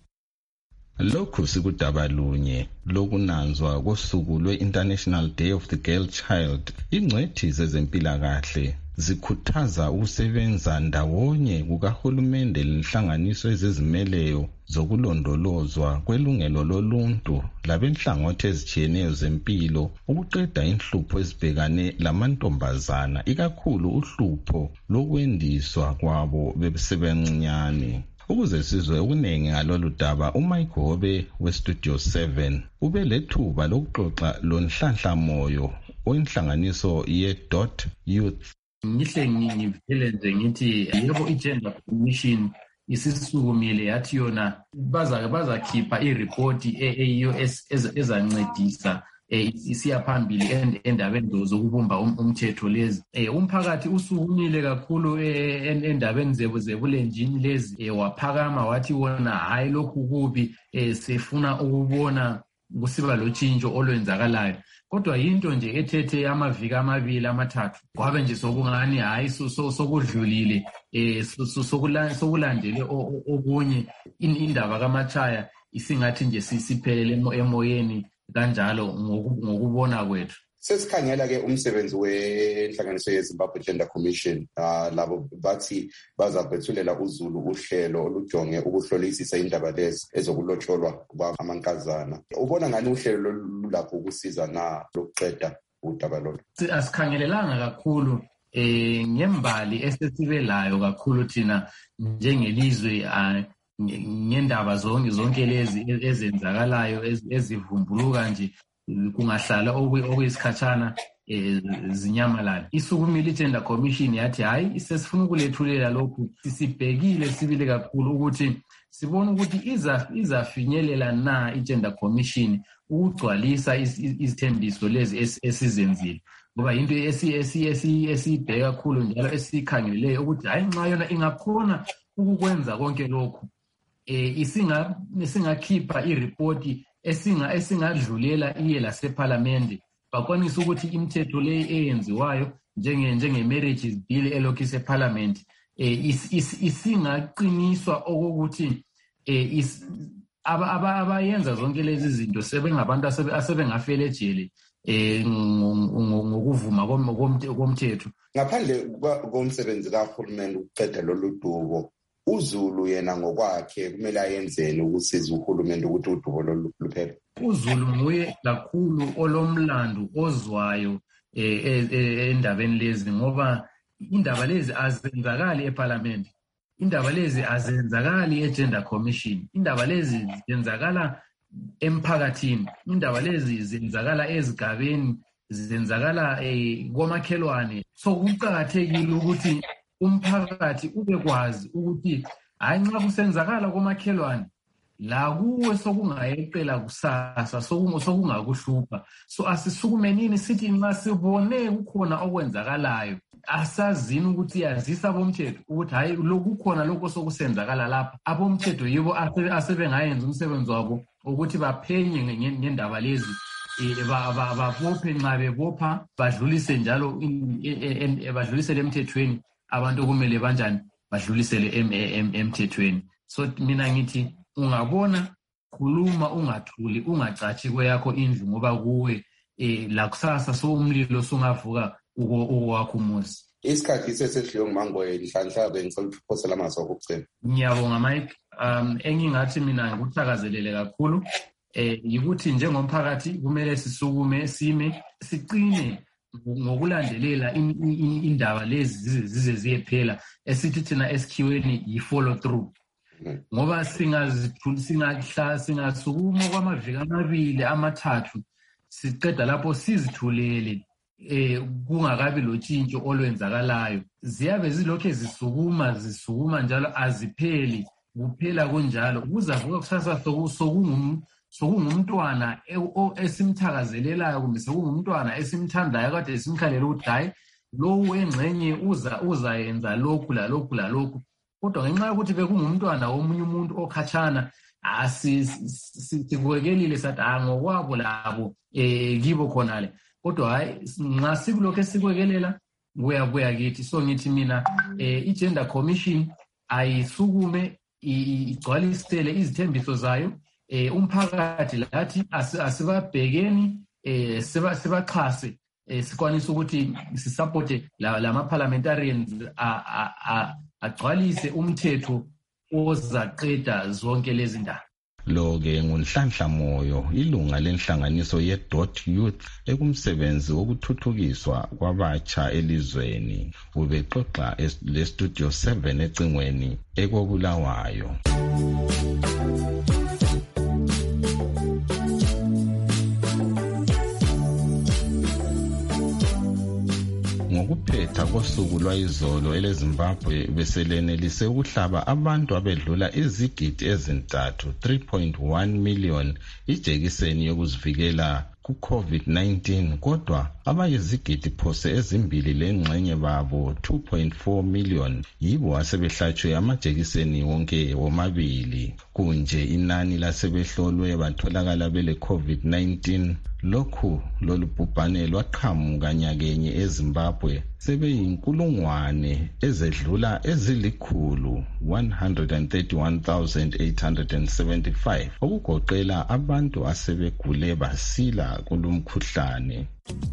Lokhu sikudaba lunye lokunanzwa kosuku lwe-International Day of the Girl Child. Ingcwethi zezempilakahle zikhuthaza ukusebenza ndawonye kukahulumende lenhlanganiso ezizimeleyo zokulondolozwa kwelungelo loluntu labenhlangothi ezitshiyeneyo zempilo ukuqeda inhlupho ezibhekane lamantombazana, ikakhulu uhlupho lokwendiswa kwabo besebancinyane. Ukuze sizwe okuningi ngalolu daba, uMike Hobe weStudio seven ube lethuba lokuxoxa lonhlanhla moyo oyinhlanganiso ye-Dot Youth. Ngihle ngivele nje ngithi yebo i-Gender Commission isisukumile yathi yona baza bazakhipha ireport eyiyo ezancedisa isiya phambili endabeni zokubumba umthetho lezi. Umphakathi usukumile kakhulu endabeni zebulenjini lezi, waphakama wathi wona hayi lokhu kubi, sefuna ukubona kusiba lotshintsho olwenzakalayo. Kodwa yinto nje ethethe amaviki amabili amathathu kwabe nje sokungani hayi sokudlulile, sokulandele okunye indaba kaMachaya isingathi nje sisiphelele emoyeni kanjalo ngokubona kwethu. Sesikhangela-ke umsebenzi wenhlanganiso yeZimbabwe Gender Commission. Uh, labo bathi bazakwethulela uZulu uhlelo olujonge ukuhlolisisa indaba lezi ezokulotsholwa kwamankazana. Ubona ngani uhlelo lulapho ukusiza na lokuqeda udaba lolu? Asikhangelelanga kakhulu eh ngembali esesibe layo kakhulu thina njengelizwe ngendaba zonke zonke lezi ezenzakalayo ezivumbuluka nje kungahlala okuyisikhatshana zinyamalala. Isukumile i-Gender Commission yathi hayi sesifuna ukulethulela lokhu, sisibhekile sibile kakhulu ukuthi sibone ukuthi izafinyelela na i-Gender Commission ukugcwalisa izithembiso lezi esizenzile, ngoba into esiyibheka kakhulu njalo esikhangeleleyo ukuthi hayi nxa yona ingakhona ukukwenza konke lokhu, isingakhipha iripoti esinga esingadlulela iye lasephalamende bakwanisa ukuthi imithetho le eyenziwayo njenge njenge marriages bill elokhu isephalamende isingaqiniswa okokuthi abayenza zonke lezi zinto sebengabantu asebengafela ejele eh ngokuvuma komthetho. Ngaphandle komsebenzi kahulumeni ukuqeda lolu dubo, uZulu yena ngokwakhe kumele ayenzeni ukusiza uhulumeni ukuthi udubo lolu luphele? uZulu nguye kakhulu olomlando ozwayo endabeni lezi ngoba indaba lezi azenzakali eParliament, indaba lezi azenzakali eGender Commission, indaba lezi zenzakala emphakathini, indaba lezi zenzakala ezigabeni, zenzakala komakhelwane. So kuqakathekile ukuthi umphakathi ube kwazi ukuthi hayi nxa kusenzakala komakhelwane la kuwe sokungayeqela kusasa sokungakuhlupha. So asisukumenini sithi nxa sibone kukhona okwenzakalayo asazini ukuthi yazisa abomthetho ukuthi hayi lokhu khona lokho sokusenzakala lapha. Abomthetho yibo asebengayenza umsebenzi wabo ukuthi baphenye ngendaba lezi, babophe nxa bebopha badlulise njalo badlulisele emthethweni abantu okumele banjani badlulisele emthethweni. So mina ngithi ungabona khuluma, ungathuli, ungacathi kweyakho indlu ngoba kuwe eh la kusasa so umlilo sungavuka ukwakho umuzi. Isikhathi sesedliwe nguMangoye Nhlanhla bengicela ukuphosela amazwi okugcina. Ngiyabonga Mike. Um engingathi mina ngikuthakazelele kakhulu eh yikuthi njengomphakathi kumele sisukume sime siqine ngokulandelela indaba lezi zize ziyephela esithi thina esikhiweni yi-follow through. Ngoba singazithula singahla singasukuma kwamaviki amabili amathathu siqeda lapho sizithulele eh kungakabi lotshintsho olwenzakalayo, ziyabe zilokho zisukuma zisukuma njalo azipheli, kuphela kunjalo kuzavuka kusasa sokungum sokungumntwana esimthakazelelayo kumbe sokungumntwana esimthandayo kade esimkhalela ukuthi hayi lowo engxenye uza uzayenza lokhu la lokhu la lokhu. Kodwa ngenxa yokuthi bekungumntwana womunye umuntu okhatshana asikuwekelile sathi ngokwabo labo eh kibo khonale. Kodwa hayi nxa sikulokho esikwekelela kuyabuya kithi. So ngithi mina eh iGender Commission ayisukume igcwalisele izithembiso zayo, eh umphakathi lathi asibabhekeni eh siba sibaxhase eh sikwanisa ukuthi sisupporte lama parliamentarians agcwalise umthetho ozaqeda zonke lezi ndaba. Lo ke nguNhlanhla Moyo, ilunga lenhlanganiso ye-Dot Youth ekumsebenzi wokuthuthukiswa kwabatsha elizweni. Ubexoxa le Studio seven ecingweni ekobulawayo. Ngokuphetha kosuku lwayizolo eleZimbabwe beselenelise ukuhlaba abantu abedlula izigidi ezintathu three point one million ijekiseni yokuzivikela ku-COVID nineteen, kodwa abayizigidi phose ezimbili lengxenye babo two point four million yibo asebehlatshwe amajekiseni wonke womabili. Kunje inani lasebehlolwe batholakala bele COVID nineteen. Lokhu lolu bhubhane lwaqhamuka nyakenye eZimbabwe sebeyinkulungwane ezedlula ezilikhulu one hundred thirty-one thousand eight hundred seventy-five okugoqela abantu asebegule basila kulumkhuhlane.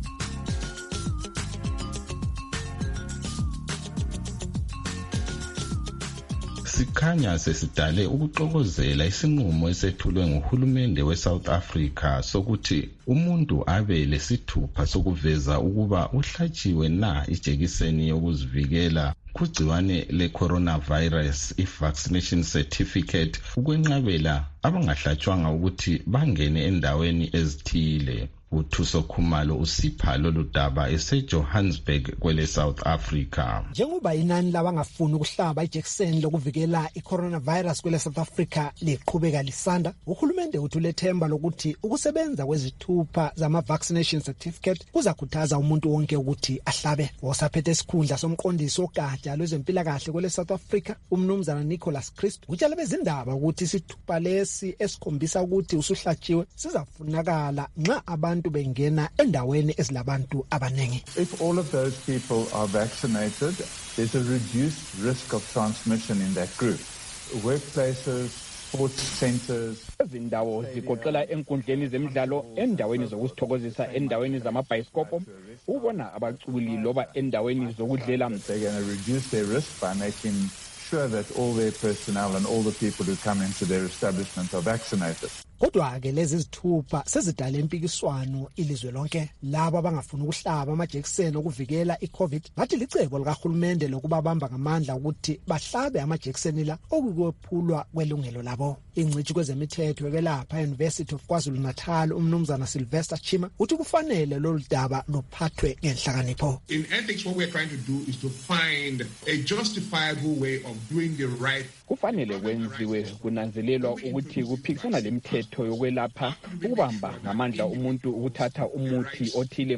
Sikhanya sesidale ukuxokozela isinqumo esethulwe nguhulumende weSouth Africa sokuthi umuntu abe lesithupha sokuveza ukuba uhlatshiwe na ijekiseni yokuzivikela kugciwane le-coronavirus i-vaccination certificate ukwenqabela abangahlatshwanga ukuthi bangene endaweni ezithile. uThuso Khumalo usipha lolu daba eseJohannesburg kwele South Africa. Njengoba inani labangafuni ukuhlaba ijekiseni lokuvikela i-coronavirus kwele South Africa liqhubeka lisanda, uhulumende uthule themba lokuthi ukusebenza kwezithupha zama-vaccination certificate kuzakhuthaza umuntu wonke ukuthi ahlabe. Osaphethe isikhundla somqondisi ogatsha lwezempilakahle kwele South Africa, umnumzana Nicholas Christ, utshela bezindaba ukuthi isithupha lesi esikhombisa ukuthi usuhlatshiwe sizafunakala nxa abantu bengena endaweni ezilabantu abanengi. If all of those people are vaccinated, there's a reduced risk of transmission in that group. Workplaces, sports centers, Izindawo zigoqela enkundleni zemidlalo, endaweni zokuzithokozisa, endaweni zamabhayisikobho, ubona abaculi loba endaweni zokudlela. They're going to reduce their risk by making sure that all their personnel and all the people who come into their establishment are vaccinated. Kodwa ke lezi zithupha sezidala impikiswano ilizwe lonke. Laba abangafuna ukuhlaba amajekiseni okuvikela iCovid bathi licebo likahulumende lokubabamba ngamandla ukuthi bahlabe amajekiseni la okukwephulwa kwelungelo labo. Ingcitshi kwezemithetho kwelapha eUniversity of KwaZulu-Natal umnumzana Sylvester Chima uthi kufanele lolu daba luphathwe ngenhlakanipho. In ethics, what we're trying to do is to find a justifiable way of doing the right. Kufanele kwenziwe kunanzelelwa ukuthi kuphikisana lemithetho yokwelapha ukubamba ngamandla umuntu ukuthatha umuthi othile.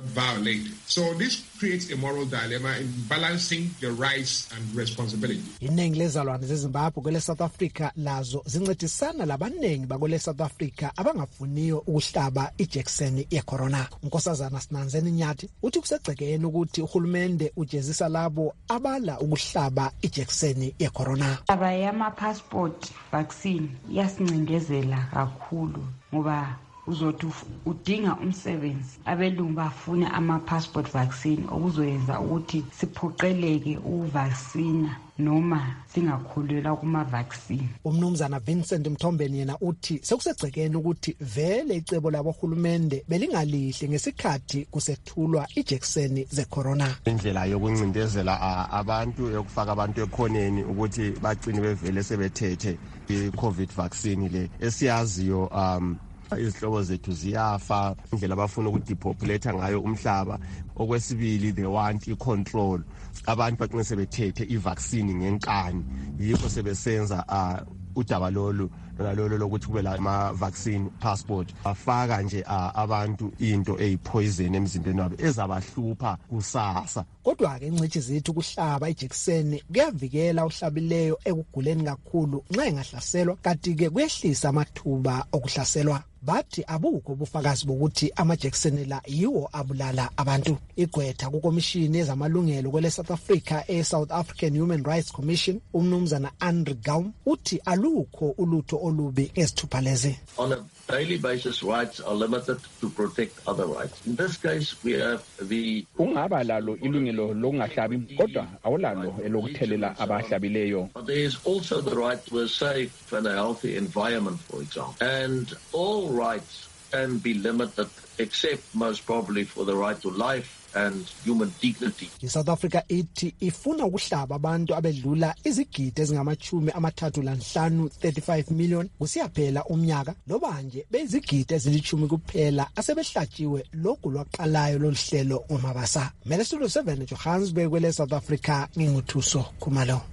So this creates a moral dilemma in balancing the rights and responsibility. Iningi lezalwane zeZimbabwe kwele South Africa lazo zincedisana labanengi bakwele South Africa abangafuniyo ukuhlaba ijekiseni yecorona. Unkosazana Sinanzeni Nyathi uthi kusegcekeni ukuthi uhulumende ujezisa labo abala ukuhlaba ijekiseni yecorona. Aba yama passport vaccine yasincindezela kakhulu ngoba uzothi udinga umsebenzi abelungu bafune ama passport vaccine okuzoyenza ukuthi siphoqeleke uvaccine noma singakhulelwa kuma vaccine. Umnumzana Vincent Mthombeni yena uthi sekusegcekeni ukuthi vele icebo labo hulumende belingalihle ngesikhathi kusethulwa ijekiseni zecorona. Indlela yokuncindezela abantu yokufaka abantu ekhoneni ukuthi bagcine bevele sebethethe iCovid vaccine le esiyaziyo um izihlobo zethu ziyafa, indlela abafuna ukudepopulate ngayo umhlaba. Okwesibili they want i-control, abantu bagcine sebethethe i-vaccine ngenkani, yikho sebesenza uh, udaba lolu nalolo lokuthi kube la ama vaccine passport afaka nje uh, abantu into eyipoison emzimbeni wabo ezabahlupha kusasa. Kodwa ke ingcitshi zethu kuhlaba ijekiseni kuyavikela uhlabileyo ekuguleni kakhulu nxa engahlaselwa, kanti ke kuyehlisa amathuba okuhlaselwa. Bathi abukho ubufakazi bokuthi amajekiseni la yiwo abulala abantu. Igqwetha kukomishini ezamalungelo kwele South Africa e-South African Human Rights Commission umnumzana Andrew Gaum uthi alukho ulutho olubi ezithupha lezi. On a daily basis, rights are limited to protect other rights. In this case, we have the ungaba lalo ilungelo lokungahlabi kodwa awulalo elokuthelela abahlabileyo. There is also the right to a safe and a healthy environment, for example. And all rights can be limited except most probably for the right to life and human dignity. South Africa ithi ifuna ukuhlaba abantu abedlula izigidi ezingamachumi amathathu lanhlanu thirty-five million kusiyaphela umnyaka, loba nje bezigidi ezilithumi kuphela asebehlatshiwe lokhu lwaqalayo loluhlelo ngomabasa. Mele Studio seven Johannesburg kwele South Africa, nginguthuso Khumalo.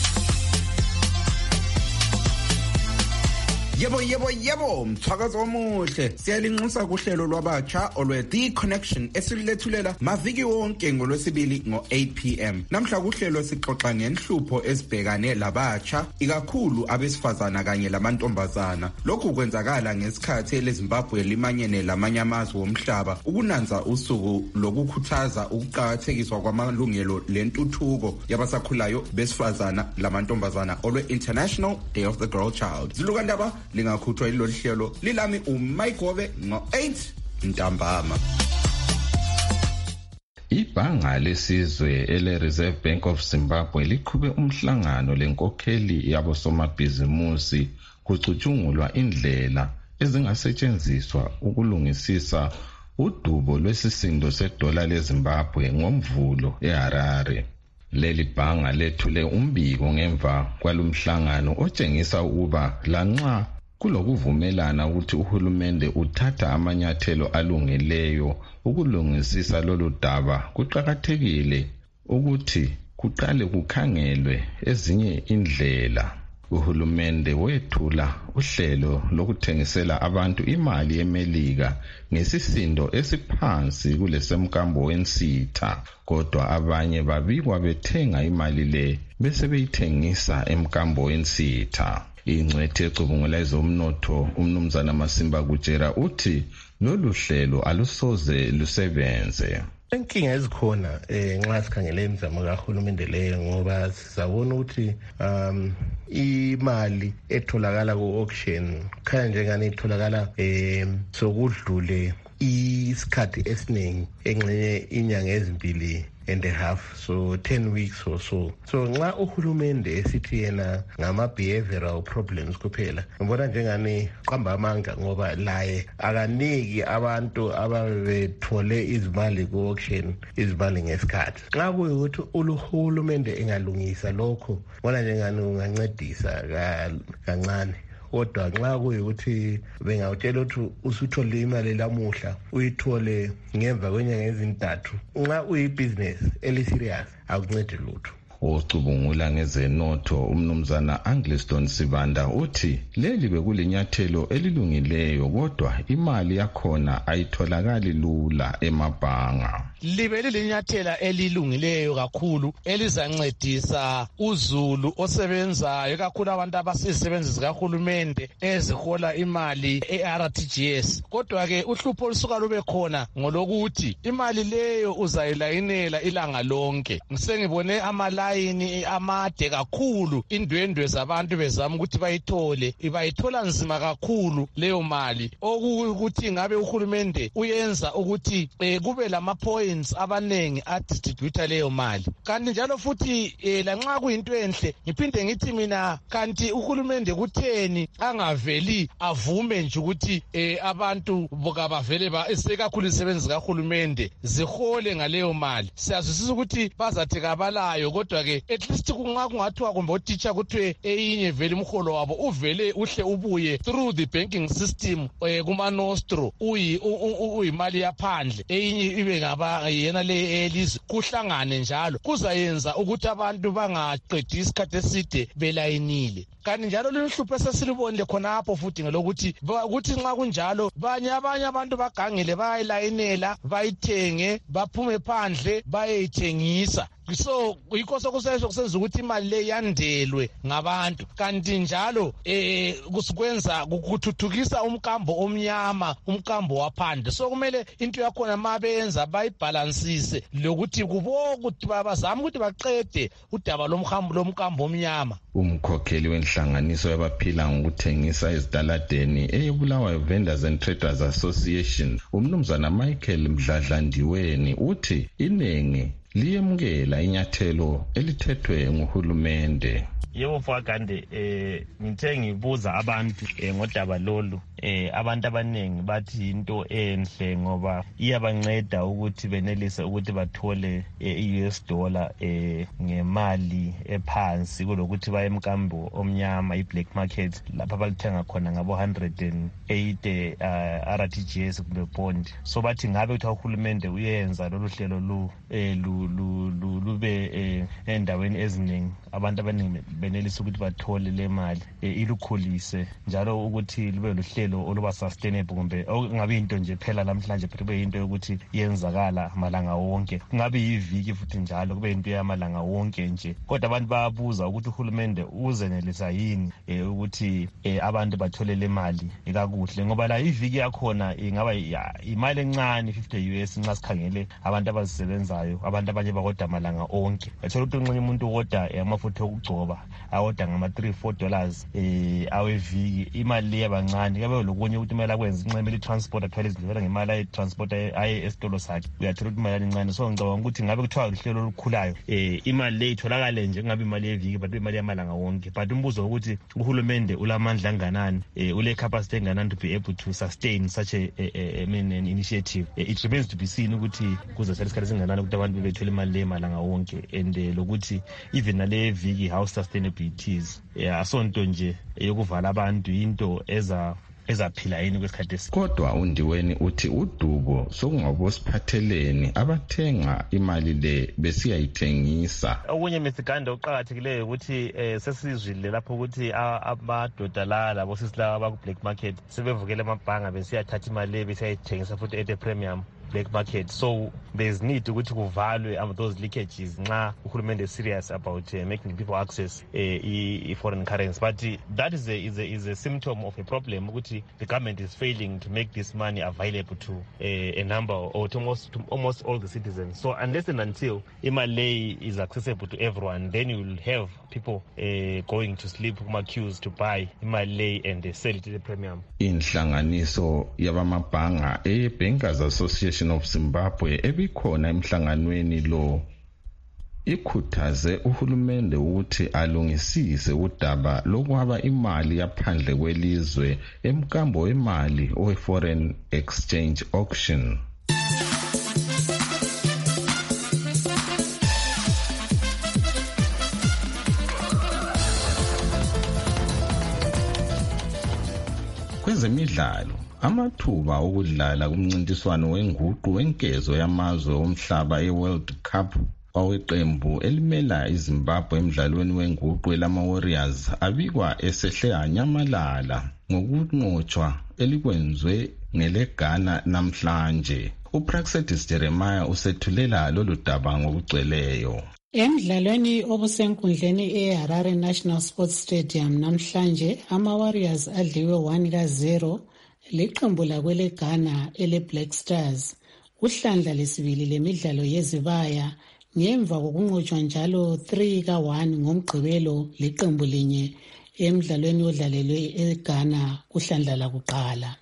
Yebo yebo yebo mthakazo omuhle siyalinxusa kuhlelo lwabatsha olwe The Connection esilethulela maviki wonke ngolwesibili ngo eight p m namhla kuhlelo sixoxa ngenhlupho ezibhekane labatsha ikakhulu abesifazana kanye lamantombazana. Lokhu kwenzakala ngesikhathi leZimbabwe limanyene lamanye amazwe womhlaba ukunanza usuku lokukhuthaza ukuqhakathekiswa kwamalungelo lentuthuko yabasakhulayo besifazana lamantombazana olwe International Day of the Girl Child. Zilukandaba lingakhutshwa ilolu hlelo lilami uMayigobe ngo eight ntambama. Ibhanga lesizwe ele Reserve Bank of Zimbabwe liqhube umhlangano lenkokheli yabosomabhizimusi kucutshungulwa indlela ezingasetshenziswa ukulungisisa udubo lwesisindo sedola leZimbabwe ngomvulo eHarare. Leli bhanga lethule umbiko ngemva kwalomhlangano otshengisa ukuba lanxa kulokuvumelana ukuthi uhulumende uthatha amanyathelo alungeleyo ukulungisisa lolu daba, kuqhakathekile ukuthi kuqale kukhangelwe ezinye indlela. Uhulumende wethula uhlelo lokuthengisela abantu imali yemelika ngesisindo esiphansi kulesemkambo wensitha, kodwa abanye babikwa bethenga imali le bese beyithengisa emkambo wensitha. Ingcwethe ecubungula ezomnotho umnumzana Masimba Kutshera uthi lolu hlelo alusoze lusebenze. inkinga ezikhona eh nxa sikhangele imizamo kahulumende leyo ngoba sizabona ukuthi um imali etholakala ku-auction khaya njengani itholakala um sokudlule isikhathi esiningi engxenye inyanga ezimbili and a half, so ten weeks or so. So nxa uhulumende esithi yena ngama-behavioral problems kuphela, ngibona njengani qamba amanga ngoba laye akaniki abantu ababethole izimali ku-auction izimali ngesikhathi. Nxa kuyukuthi uhulumende engalungisa lokho, ngibona njengani ungancedisa kancane. Kodwa nxa kuyukuthi bengawutshela ukuthi usuthole imali lamuhla uyithole ngemva kwenyanga ezintathu, nxa uyibhizinesi eliserious akuncedi lutho. Ocubungula ngezenotho umnumzana Angliston Sibanda uthi leli bekulinyathelo elilungileyo kodwa imali yakhona ayitholakali lula emabhanga. Libe lilinyathela elilungileyo kakhulu elizancedisa uzulu osebenzayo kakhulu abantu abasisebenzi zikahulumende ezihola imali e-R T G S. Kodwa ke uhlupho olusuka lube khona ngolokuthi imali leyo uzayilayinela ilanga lonke. Ngisengibone amalayini amade kakhulu, indwendwe zabantu bezama ukuthi bayithole, bayithola nzima kakhulu leyo mali. Okuthi ngabe uhulumende uyenza ukuthi eh, kube lama point abanengi adistributha leyo mali. Kanti njalo futhi eh, lanxa kuyinto enhle ngiphinde ngithi mina kanti uhulumende kutheni angaveli avume nje ukuthi eh, abantu bokabavele ba esekakhulu isebenzi kahulumende zihole ngaleyo mali. Siyazwisisa ukuthi bazathi kabalayo, kodwa ke at least kunga kungathiwa kumbe utitsha kuthiwe eyinye vele umholo wabo uvele uhle ubuye through the banking system eh, kuma nostro uyi uyimali yaphandle, eyinye ibe ngaba yena le elizwe kuhlangane njalo kuzayenza ukuthi abantu bangaqedi isikhathi eside belayinile. Kanti njalo lenhlupho esesilibonile khonapho futhi ngelokuthi ukuthi nxa kunjalo banye abanye abantu bagangele bayayilayinela bayithenge baphume phandle bayeyithengisa. So yikho sokusesho kusenza ukuthi imali le yandelwe ngabantu. Kanti njalo eh kusikwenza ukuthuthukisa umkambo omnyama, umkambo waphandle. So kumele into yakhona mabenza bayibalansise lokuthi kubokuthi bazama ukuthi baqede udaba lomhambo lomkambo omnyama. Umkhokheli wenhlanganiso yabaphila ngokuthengisa ezitaladeni eyeBulawayo Vendors and Traders Association umnumzana Michael Mdladlandiweni uthi inengi liyemukela inyathelo elithethwe nguhulumende. Yebo mfakande eh ngithe ngibuza abantu eh, ngodaba lolu eh abantu abanengi bathi into enhle ngoba iyabanceda ukuthi benelise ukuthi bathole i-U S dollar eh ngemali ephansi kulokuthi baye emkambo omnyama i-black market lapha balithenga khona ngabo one hundred eight uh, R T G S kumbe bond. So bathi ngabe uthi uhulumende uyenza lolu hlelo lu eh lu lube eh endaweni eziningi abantu abaningi benelisa ukuthi bathole le mali ilukhulise njalo ukuthi libe luhlelo oluba sustainable kumbe kungabe into nje phela namhlanje phela kube into yokuthi yenzakala malanga wonke, kungabe yiviki futhi njalo kube into yamalanga wonke nje. Kodwa abantu bayabuza ukuthi uhulumende uzenelisa yini ukuthi abantu bathole le mali ikakuhle ngoba la iviki yakhona ingaba imali encane fifty U S nxa sikhangele abantu abazisebenzayo, abantu abanye bakoda malanga onke. Yathola ukuthi unxenye umuntu okoda amafutha okugcoba awoda ngama three four dollars eh aweviki, imali le yabancane. Kabe lokunye ukuthi imali akwenza inxemele transport athwala izindleko ngemali ay transport aye esitolo sakhe, uyathola ukuthi imali encane. So ngicabanga ukuthi ngabe kuthiwa uhlelo olukhulayo eh imali le itholakale nje ngabe imali yeviki but imali yamalanga wonke. But umbuzo ukuthi uhulumende ulamandla anganani, eh ule capacity enganani to be able to sustain such a, a, a, I mean an initiative. Eh, it remains to be seen ukuthi kuze sesikhathi singanani ukuthi abantu bethole imali le malanga wonke and uh, lokuthi even nale viki how sustainable it is. Yeah, asonto nje yokuvala abantu into eza ezaphila yini kwesikhathi esi. Kodwa uNdiweni uthi udubo sokungabosiphatheleni abathenga imali le besiyayithengisa. Okunye misigande oqhakathekileyo ukuthi eh, sesizwile lapho ukuthi amadoda la labo sisi laba ku black market sebevukele amabhanga besiyathatha imali le besiyayithengisa futhi at a premium. black market. So there's need ukuthi kuvalwe um, those leakages nxa uhulumende is serious about uh, making people access uh, i foreign currency. But uh, that is a, is, a, is a symptom of a problem ukuthi the government is failing to make this money available to uh, a number or to almost, to almost all the citizens. So unless and until imali is accessible to everyone, then you will have people uh, going to sleep kuma queues to buy imali and they sell it at a premium. Inhlanganiso yabamabhanga e-Bankers Association of Zimbabwe ebikhona emhlanganweni lo ikhuthaze uhulumende ukuthi alungisise udaba lokwaba imali yaphandle kwelizwe emkambo wemali owe-foreign exchange auction. Kwezemidlalo, amathuba okudlala kumncintiswano wenguqu wenkezo yamazwe omhlaba e-World Cup kwaweqembu elimela iZimbabwe emdlalweni wenguqu elama-Warriors abikwa esehle anyamalala ngokunqotshwa elikwenzwe ngeleGhana namhlanje. uPraxedis Jeremiah usethulela lolu daba ngokugcweleyo. Emdlalweni obusenkundleni eHarare National Sports Stadium namhlanje ama-Warriors adliwe one ka zero liqembu lakweleGhana ele-Black Stars. Uhlandla lesibili lemidlalo yezibaya ngemva kokunqotshwa njalo three ka one ngomgqibelo liqembu linye emdlalweni odlalelwe eGhana kuhlandla lakuqala.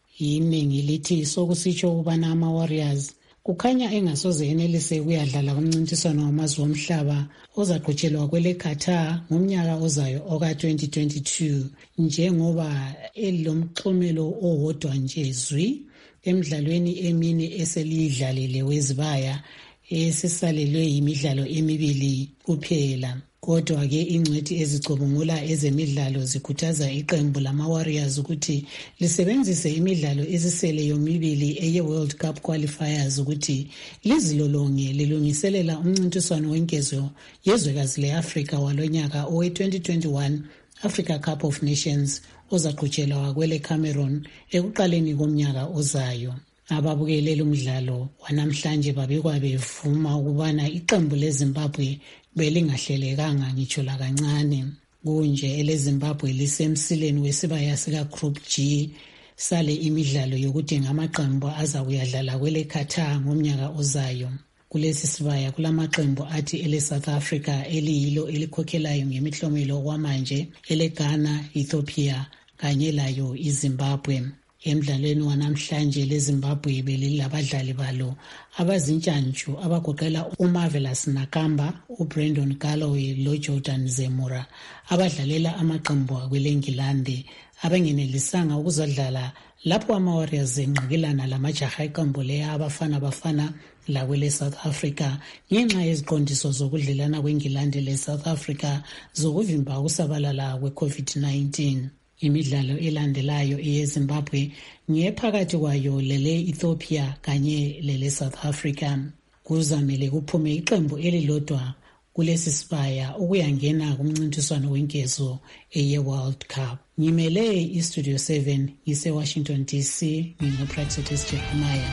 Iningi lithi sokusitsho ukubana ama-Warriors kukhanya engasoze enelise ukuyadlala kumncintiswano wamazwe omhlaba ozaqhutshelwa kwele Qatar ngomnyaka ozayo oka twenty twenty-two njengoba elomxhumelo owodwa nje zwi emidlalweni emine eselidlalile wezibaya esisalelwe imidlalo emibili kuphela. Kodwa ke ingcwethi ezicubungula ezemidlalo zikhuthaza iqembu lama-Warriors ukuthi lisebenzise imidlalo ezisele yomibili eye-World Cup qualifiers ukuthi lizilolonge lilungiselela umncintiswano wenkezo yezwekazi le-Afrika walonyaka owe-twenty twenty-one Africa Cup of Nations ozaqhutshelwa kwele Cameroon ekuqaleni komnyaka ozayo. Ababukeleli umdlalo wanamhlanje babekwa bevuma ukubana iqembu leZimbabwe belingahlelekanga ngitsho la kancane. Kunje eleZimbabwe lisemsileni wesibaya sika Group G sale imidlalo yokudinga amaqembu aza kuyadlala kwele Qatar ngomnyaka ozayo. Kulesi sibaya kulamaqembu athi ele South Africa eliyilo elikhokhelayo ngemihlomelo kwamanje ele Ghana, Ethiopia kanye layo iZimbabwe. Emdlalweni wanamhlanje leZimbabwe belilabadlali balo abazintshantshu abagoqela uMarvelous Nakamba, uBrandon Galloway loJordan Zemura abadlalela amaqembu akwelengilande abangenelisanga ukuzodlala lapho ama-Warriors enqakelana lamajaha eqembu leya abafana bafana lakwele South Africa ngenxa yeziqondiso zokudlelana kwengilande le-South Africa zokuvimba ukusabalala kwe-COVID nineteen. Imidlalo elandelayo eyeZimbabwe ngephakathi kwayo lele Ethiopia kanye lele South Africa. Kuzamele kuphume iqembu elilodwa kulesi sibaya ukuyangena kumncintiswano wenkezo eye-World Cup. Ngimele iStudio seven ngise-Washington D C nginguPraxedis Jeremiah.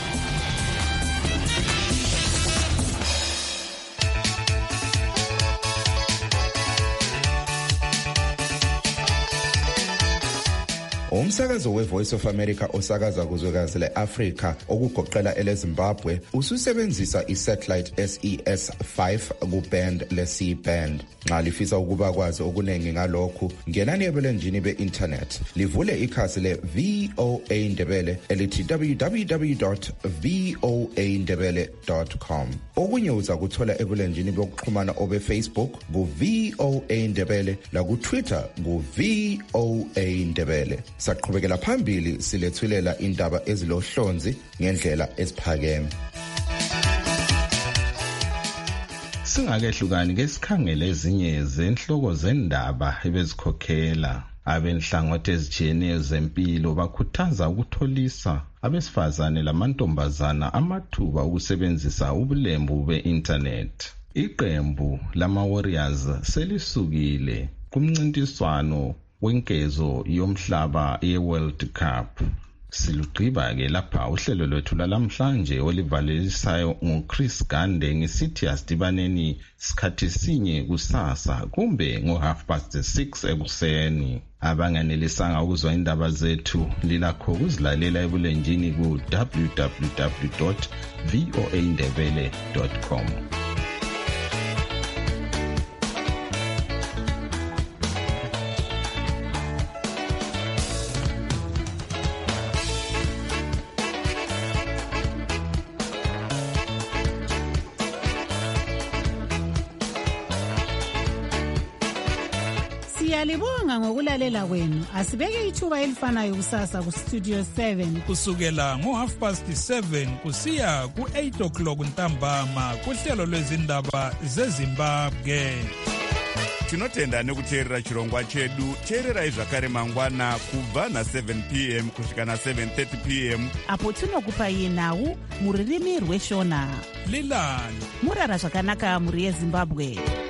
Umsakazo we-Voice of America osakaza kuzwekazi le-Afrika okugoqela ele-Zimbabwe ususebenzisa i-satellite S E S five ku-band le-C-band. Nxa lifisa ukuba kwazi okuningi ngalokhu, ngenani ebulenjini be-internet livule ikhasi le-V O A Ndebele elithi w w w dot v o a ndebele dot com. Okunye uza kuthola ebulenjini bokuxhumana obe-Facebook ku-V O A Ndebele laku-Twitter ku-V O A Ndebele. Saqhubekela phambili silethulela indaba ezilohlonzi ngendlela eziphakeme. Singakehlukani ke sikhangele ezinye zenhloko zendaba ebezikhokhela. Abenhlangothi ezitshiyeneyo zempilo bakhuthaza ukutholisa abesifazane lamantombazana amathuba ukusebenzisa ubulembu be-internet. Iqembu lama-Warriors selisukile kumncintiswano wenkezo yomhlaba ye-World Cup. Silugqiba-ke lapha uhlelo lwethu lalamhlanje olivalelisayo nguChris Gande ngisithi asidibaneni sikhathi sinye kusasa kumbe ngo-half past six ekuseni. Abanganelisanga ukuzwa indaba zethu lilakho ukuzilalela ebulenjini ku w w w dot voa ndebele dot com. Siyalibonga ngokulalela kwenu. Asibeke ithuba elifanayo kusasa ku Studio seven kusukela ngo half past seven kusiya ku eight o'clock ntambama kuhlelo lwezindaba zeZimbabwe. Tinotenda nekuteerera chirongwa chedu. Teererai zvakare mangwana kubva na seven p m kusvika na seven thirty p m apo tinokupai nhau muririmi rweshona. Lilani murara zvakanaka muri yeZimbabwe.